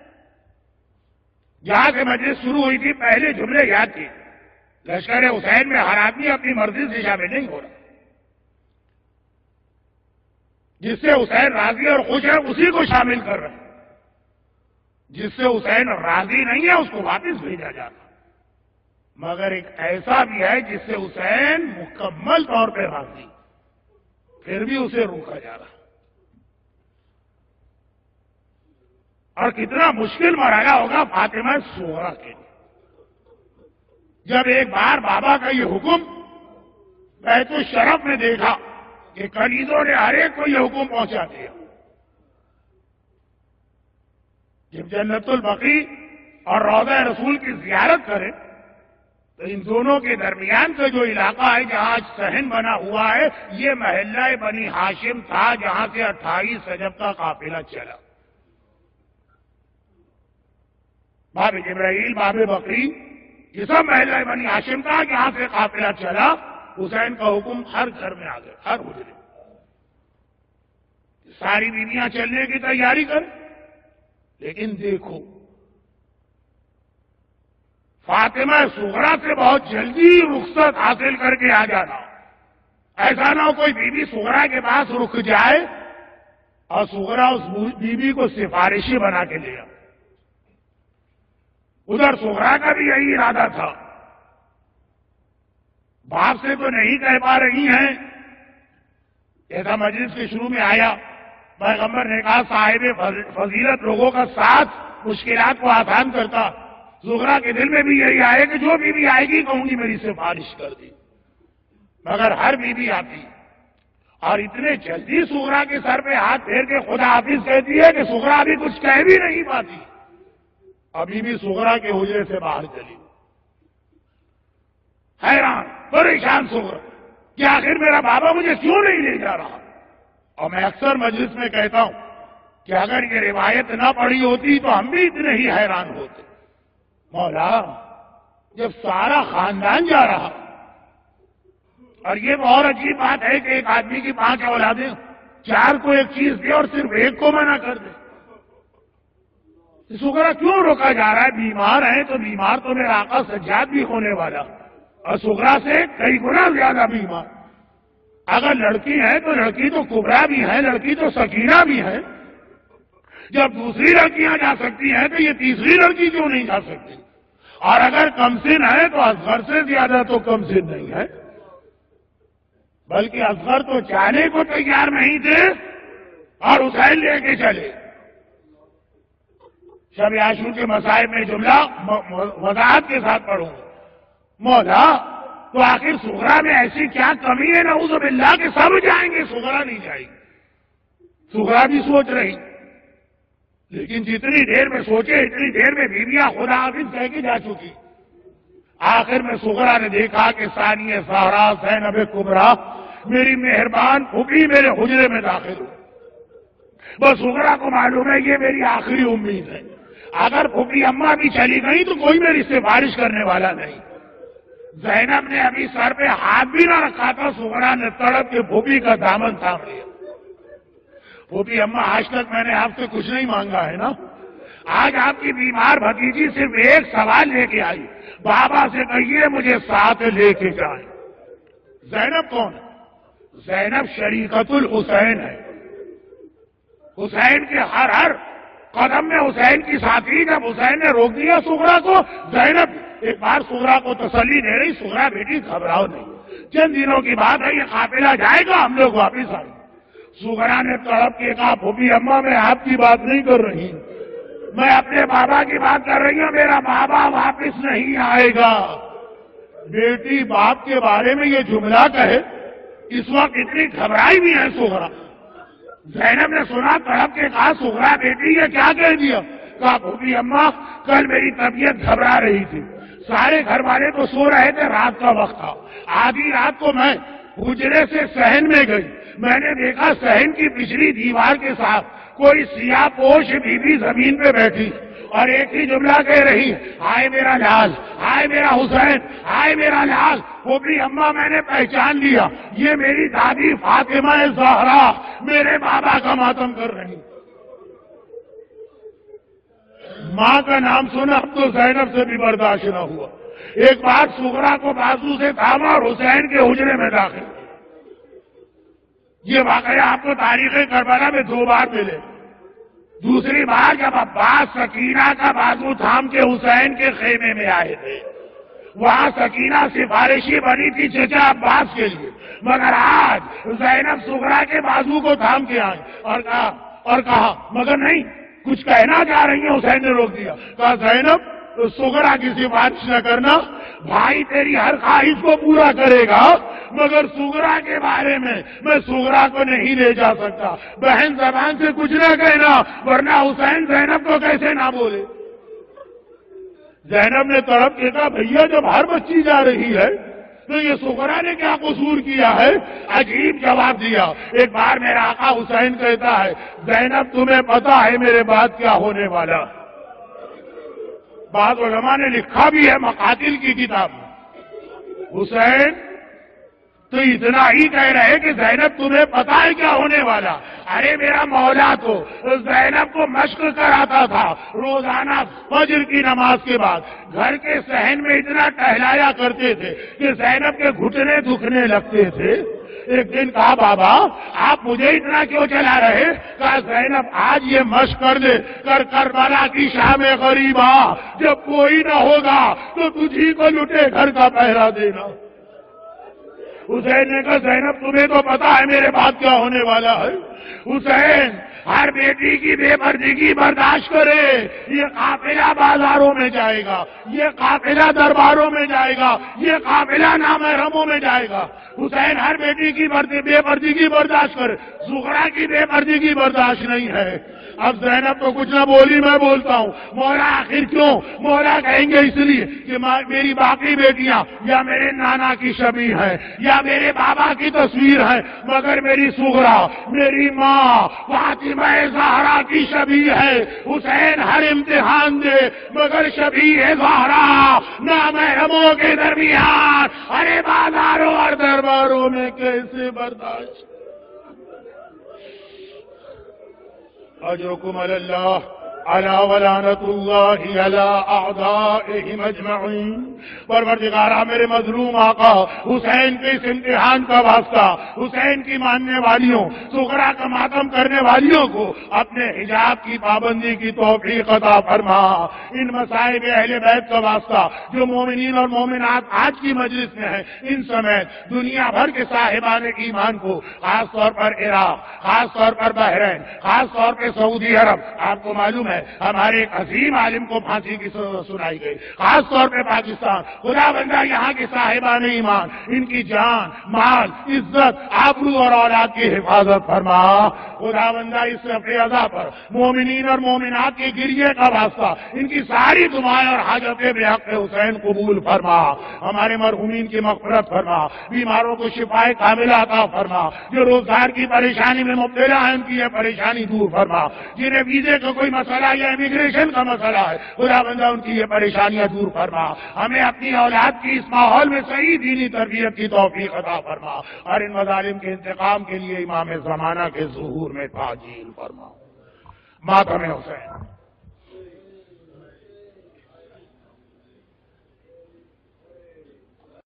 جہاں سے مجلس شروع ہوئی تھی پہلے جملے یاد کیے، لشکر حسین میں ہر آدمی اپنی مرضی سے شامل نہیں ہو رہا. جس سے حسین راضی اور خوش ہے اسی کو شامل کر رہے ہیں، جس سے حسین راضی نہیں ہے اس کو واپس بھیجا جاتا. مگر ایک ایسا بھی ہے جس سے حسین مکمل طور پہ راضی، پھر بھی اسے روکا جا رہا. اور کتنا مشکل مرحلہ ہوگا فاطمہ صغریٰ کے لیے جب ایک بار بابا کا یہ حکم بیت الشرف میں دیکھا کہ کنیزوں نے ہر ایک کو یہ حکم پہنچا دیا. جب جنت البقیع اور روضہ رسول کی زیارت کرے تو ان دونوں کے درمیان کا جو علاقہ ہے جہاں آج صحن بنا ہوا ہے یہ محلہ بنی ہاشم تھا جہاں سے 28 رجب کا قافلہ چلا. باب جبرائیل باب بقری یہ سب محلہ بنی ہاشم تھا جہاں سے قافلہ چلا. حسین کا حکم ہر گھر میں آ گیا، ہر حجرے. ساری بیویاں چلنے کی تیاری کریں، لیکن دیکھو فاطمہ صغریٰ سے بہت جلدی رخصت حاصل کر کے آ جانا. ایسا نہ ہو کوئی بیوی صغریٰ کے پاس رک جائے اور صغریٰ اس بیوی کو سفارشی بنا کے لیا. ادھر صغریٰ کا بھی یہی ارادہ تھا. باپ سے تو نہیں کہہ پا رہی ہیں. ایسا مجلس کے شروع میں آیا، پیغمبر نے کہا صاحب فضیلت لوگوں کا ساتھ مشکلات کو آسان کرتا. صغریٰ کے دل میں بھی یہی آئے کہ جو بیوی آئے گی کہوں گی میری سفارش کر دی. مگر ہر بیوی آتی اور اتنے جلدی صغریٰ کے سر پہ ہاتھ پھیر کے خدا حافظ کہتی ہے کہ صغریٰ ابھی کچھ کہہ بھی نہیں پاتی. ابھی بھی صغریٰ کے حجرے سے باہر چلی، حیران پریشان صغریٰ کہ آخر میرا بابا مجھے کیوں نہیں لے جا رہا. اور میں اکثر مجلس میں کہتا ہوں کہ اگر یہ روایت نہ پڑھی ہوتی تو ہم بھی اتنے ہی حیران ہوتے. مولا جب سارا خاندان جا رہا، اور یہ بہت عجیب بات ہے کہ ایک آدمی کی 5 اولادیں، 4 کو ایک چیز دے اور صرف ایک کو منع کر دے. صغریٰ کیوں روکا جا رہا ہے؟ بیمار ہیں تو بیمار تو میرا آقا سجاد بھی ہونے والا اور صغریٰ سے کئی گنا زیادہ بیمار. اگر لڑکی ہے تو لڑکی تو کبریٰ بھی ہے، لڑکی تو سکینہ بھی ہے. جب دوسری لڑکیاں جا سکتی ہیں تو یہ تیسری لڑکی کیوں نہیں جا سکتی؟ اور اگر کم سن ہے تو اصغر سے زیادہ تو کم سن نہیں ہے، بلکہ اصغر تو جانے کو تیار نہیں تھے اور حسین لے کے چلے. شب عاشور کے مصائب میں جملہ وضاحت کے ساتھ پڑھوں گا. مولا تو آخر صغریٰ میں ایسی کیا کمی ہے نعوذ باللہ کہ سب جائیں گے صغریٰ نہیں جائے گی؟ صغریٰ بھی سوچ رہی، لیکن جتنی دیر میں سوچے اتنی دیر میں بیویاں خدا حافظ کہہ کے جا چکی. آخر میں صغریٰ نے دیکھا کہ ثانیہ زہرا زینب کبریٰ میری مہربان پھوپھی میرے حجرے میں داخل ہو. بس صغریٰ کو معلوم ہے یہ میری آخری امید ہے. اگر پھوپھی اماں بھی چلی گئی تو کوئی میری سفارش کرنے والا نہیں. زینب نے ابھی سر پہ ہاتھ بھی نہ رکھا تھا، صغریٰ نے تڑپ کے پھوپھی کا دامن تھام لیا. پھوپھی اماں آج تک میں نے آپ سے کچھ نہیں مانگا ہے نا، آج آپ کی بیمار بھتیجی صرف ایک سوال لے کے آئی، بابا سے کہیے مجھے ساتھ لے کے جائیں۔ زینب کون ہے؟ زینب شریکت الحسین ہے، حسین کے ہر قدم میں حسین کی ساتھی۔ جب حسین نے روک دیا سغرا کو، زینب ایک بار سغرا کو تسلی دے رہی، سغرا بیٹی گھبراؤ نہیں، چند دنوں کی بات ہے، یہ قافلہ جائے گا، ہم لوگ واپس آئیں گے۔ سغرا نے تڑپ کے کہا پھوپھی اماں میں آپ کی بات نہیں کر رہی، میں اپنے بابا کی بات کر رہی ہوں، میرا بابا واپس نہیں آئے گا۔ بیٹی باپ کے بارے میں یہ جملہ کہے، اس وقت اتنی گھبرائی بھی ہے سغرا۔ زینب نے سنا، تڑپ کے کہا سغرا بیٹی یہ کیا کہہ دیا؟ کہا پھوپھی اماں کل میری طبیعت گھبرا رہی تھی، سارے گھر والے تو سو رہے تھے، رات کا وقت تھا، آدھی رات کو میں حجرے سے صحن میں گئی، میں نے دیکھا صحن کی پچھلی دیوار کے ساتھ کوئی سیاہ پوش بیوی زمین پہ بیٹھی اور ایک ہی جملہ کہہ رہی، ہائے میرا لال، ہائے میرا حسین، ہائے میرا لال۔ پھوپھی اماں میں نے پہچان لیا، یہ میری دادی فاطمہ زہرا میرے بابا کا ماتم کر رہی۔ ماں کا نام سنا اب تو زینب سے بھی برداشت نہ ہوا، ایک بار سغرا کو بازو سے تھاما اور حسین کے حجرے میں داخل۔ یہ واقعہ آپ کو تاریخ کربلا میں 2 بار ملے۔ دوسری بار جب عباس سکینہ کا بازو تھام کے حسین کے خیمے میں آئے تھے، وہاں سکینہ سفارشی بنی تھی چچا عباس کے لیے، مگر آج زینب سغرا کے بازو کو تھام کے آئی اور کہا مگر نہیں کچھ کہنا چاہ رہی ہیں۔ حسین نے روک دیا، کہا زینب سغرا کی سفارش نہ کرنا، بھائی تیری ہر خواہش کو پورا کرے گا، مگر سغرا کے بارے میں سغرا کو نہیں لے جا سکتا۔ بہن زبان سے کچھ نہ کہنا ورنہ حسین زینب کو کیسے نہ بولے۔ زینب نے تڑپ کے کہا بھیا جب ہر بچی جا رہی ہے تو یہ سغرا نے کیا قصور کیا ہے؟ عجیب جواب دیا۔ ایک بار میرا آقا حسین کہتا ہے زینب تمہیں پتا ہے میرے بعد کیا ہونے والا؟ بعض علماء نے لکھا بھی ہے مقاتل کی کتاب میں، حسین تو اتنا ہی کہہ رہے کہ زینب تمہیں پتا ہے کیا ہونے والا؟ ارے میرا مولا تو زینب کو مشق کراتا تھا روزانہ فجر کی نماز کے بعد، گھر کے صحن میں اتنا ٹہلایا کرتے تھے کہ زینب کے گھٹنے دکھنے لگتے تھے۔ ایک دن کہا بابا آپ مجھے اتنا کیوں چلا رہے؟ کہا زینب آج یہ مشق کر دے، کربلا کی شام غریبا جب کوئی نہ ہوگا تو تجھی کو لٹے گھر کا پہرا دینا۔ حسین نے کہا زینب تمہیں تو پتا ہے میرے بعد کیا ہونے والا ہے۔ حسین ہر بیٹی کی بے پردگی برداشت کرے، یہ قافلہ بازاروں میں جائے گا، یہ قافلہ درباروں میں جائے گا، یہ قافلہ نامحرموں میں جائے گا۔ حسین ہر بیٹی کی بے پردگی برداشت کرے، سغرا کی بے پردگی برداشت نہیں ہے۔ اب زینب تو کچھ نہ بولی، میں بولتا ہوں مولا آخر کیوں؟ مولا کہیں گے اس لیے کہ میری باقی بیٹیاں یا میرے نانا کی شبیہ ہے یا میرے بابا کی تصویر ہے، مگر میری سغرا میری ماں فاطمہ زہرا کی شبیہ ہے۔ حسین ہر امتحان دے مگر شبیہ زہرا نامحرموں کے درمیان ارے بازاروں اور درباروں میں کیسے برداشت؟ اجرکم علی اللہ علی ولعنت اللہ علی اعدائہم اجمعین۔ پروردگارا میرے مظلوم آقا حسین کے اس امتحان کا واسطہ حسین کی ماننے والیوں سغرا کا ماتم کرنے والیوں کو اپنے حجاب کی پابندی کی توفیق عطا فرما۔ ان مصائب اہل بیت کا واسطہ جو مومنین اور مومنات آج کی مجلس میں ہیں، ان سمیت دنیا بھر کے صاحبان ایمان کو، خاص طور پر عراق، خاص طور پر بحرین، خاص طور پہ سعودی عرب، آپ کو معلوم ہے ہمارے ایک عظیم عالم کو پھانسی کی سنائی گئی، خاص طور پہ پاکستان، خدا بندہ یہاں کے صاحبان ایمان ان کی جان، مال، عزت، آبرو اور اولاد کی حفاظت فرما۔ خدا بندہ اس فضا پر مومنین اور مومنات کے گریے کا واسطہ ان کی ساری دعائیں اور حاجتیں بے حق حسین قبول فرما۔ ہمارے مرحومین کی مغفرت فرما، بیماروں کو شفائے کاملہ عطا فرما، جو روزگار کی پریشانی میں مبتلا ہیں ان کی یہ پریشانی دور فرما، جنہیں ویزے کا کوئی مسئلہ یا امیگریشن کا مسئلہ ہے خدا بندہ ان کی یہ پریشانیاں دور فرما۔ ہمیں اپنی اولاد کی اس ماحول میں صحیح دینی تربیت کی توفیق عطا فرما، اور ان مظالم کے انتقام کے لیے امام زمانہ کے ظہور میں تعجیل فرما۔ ماتم حسین۔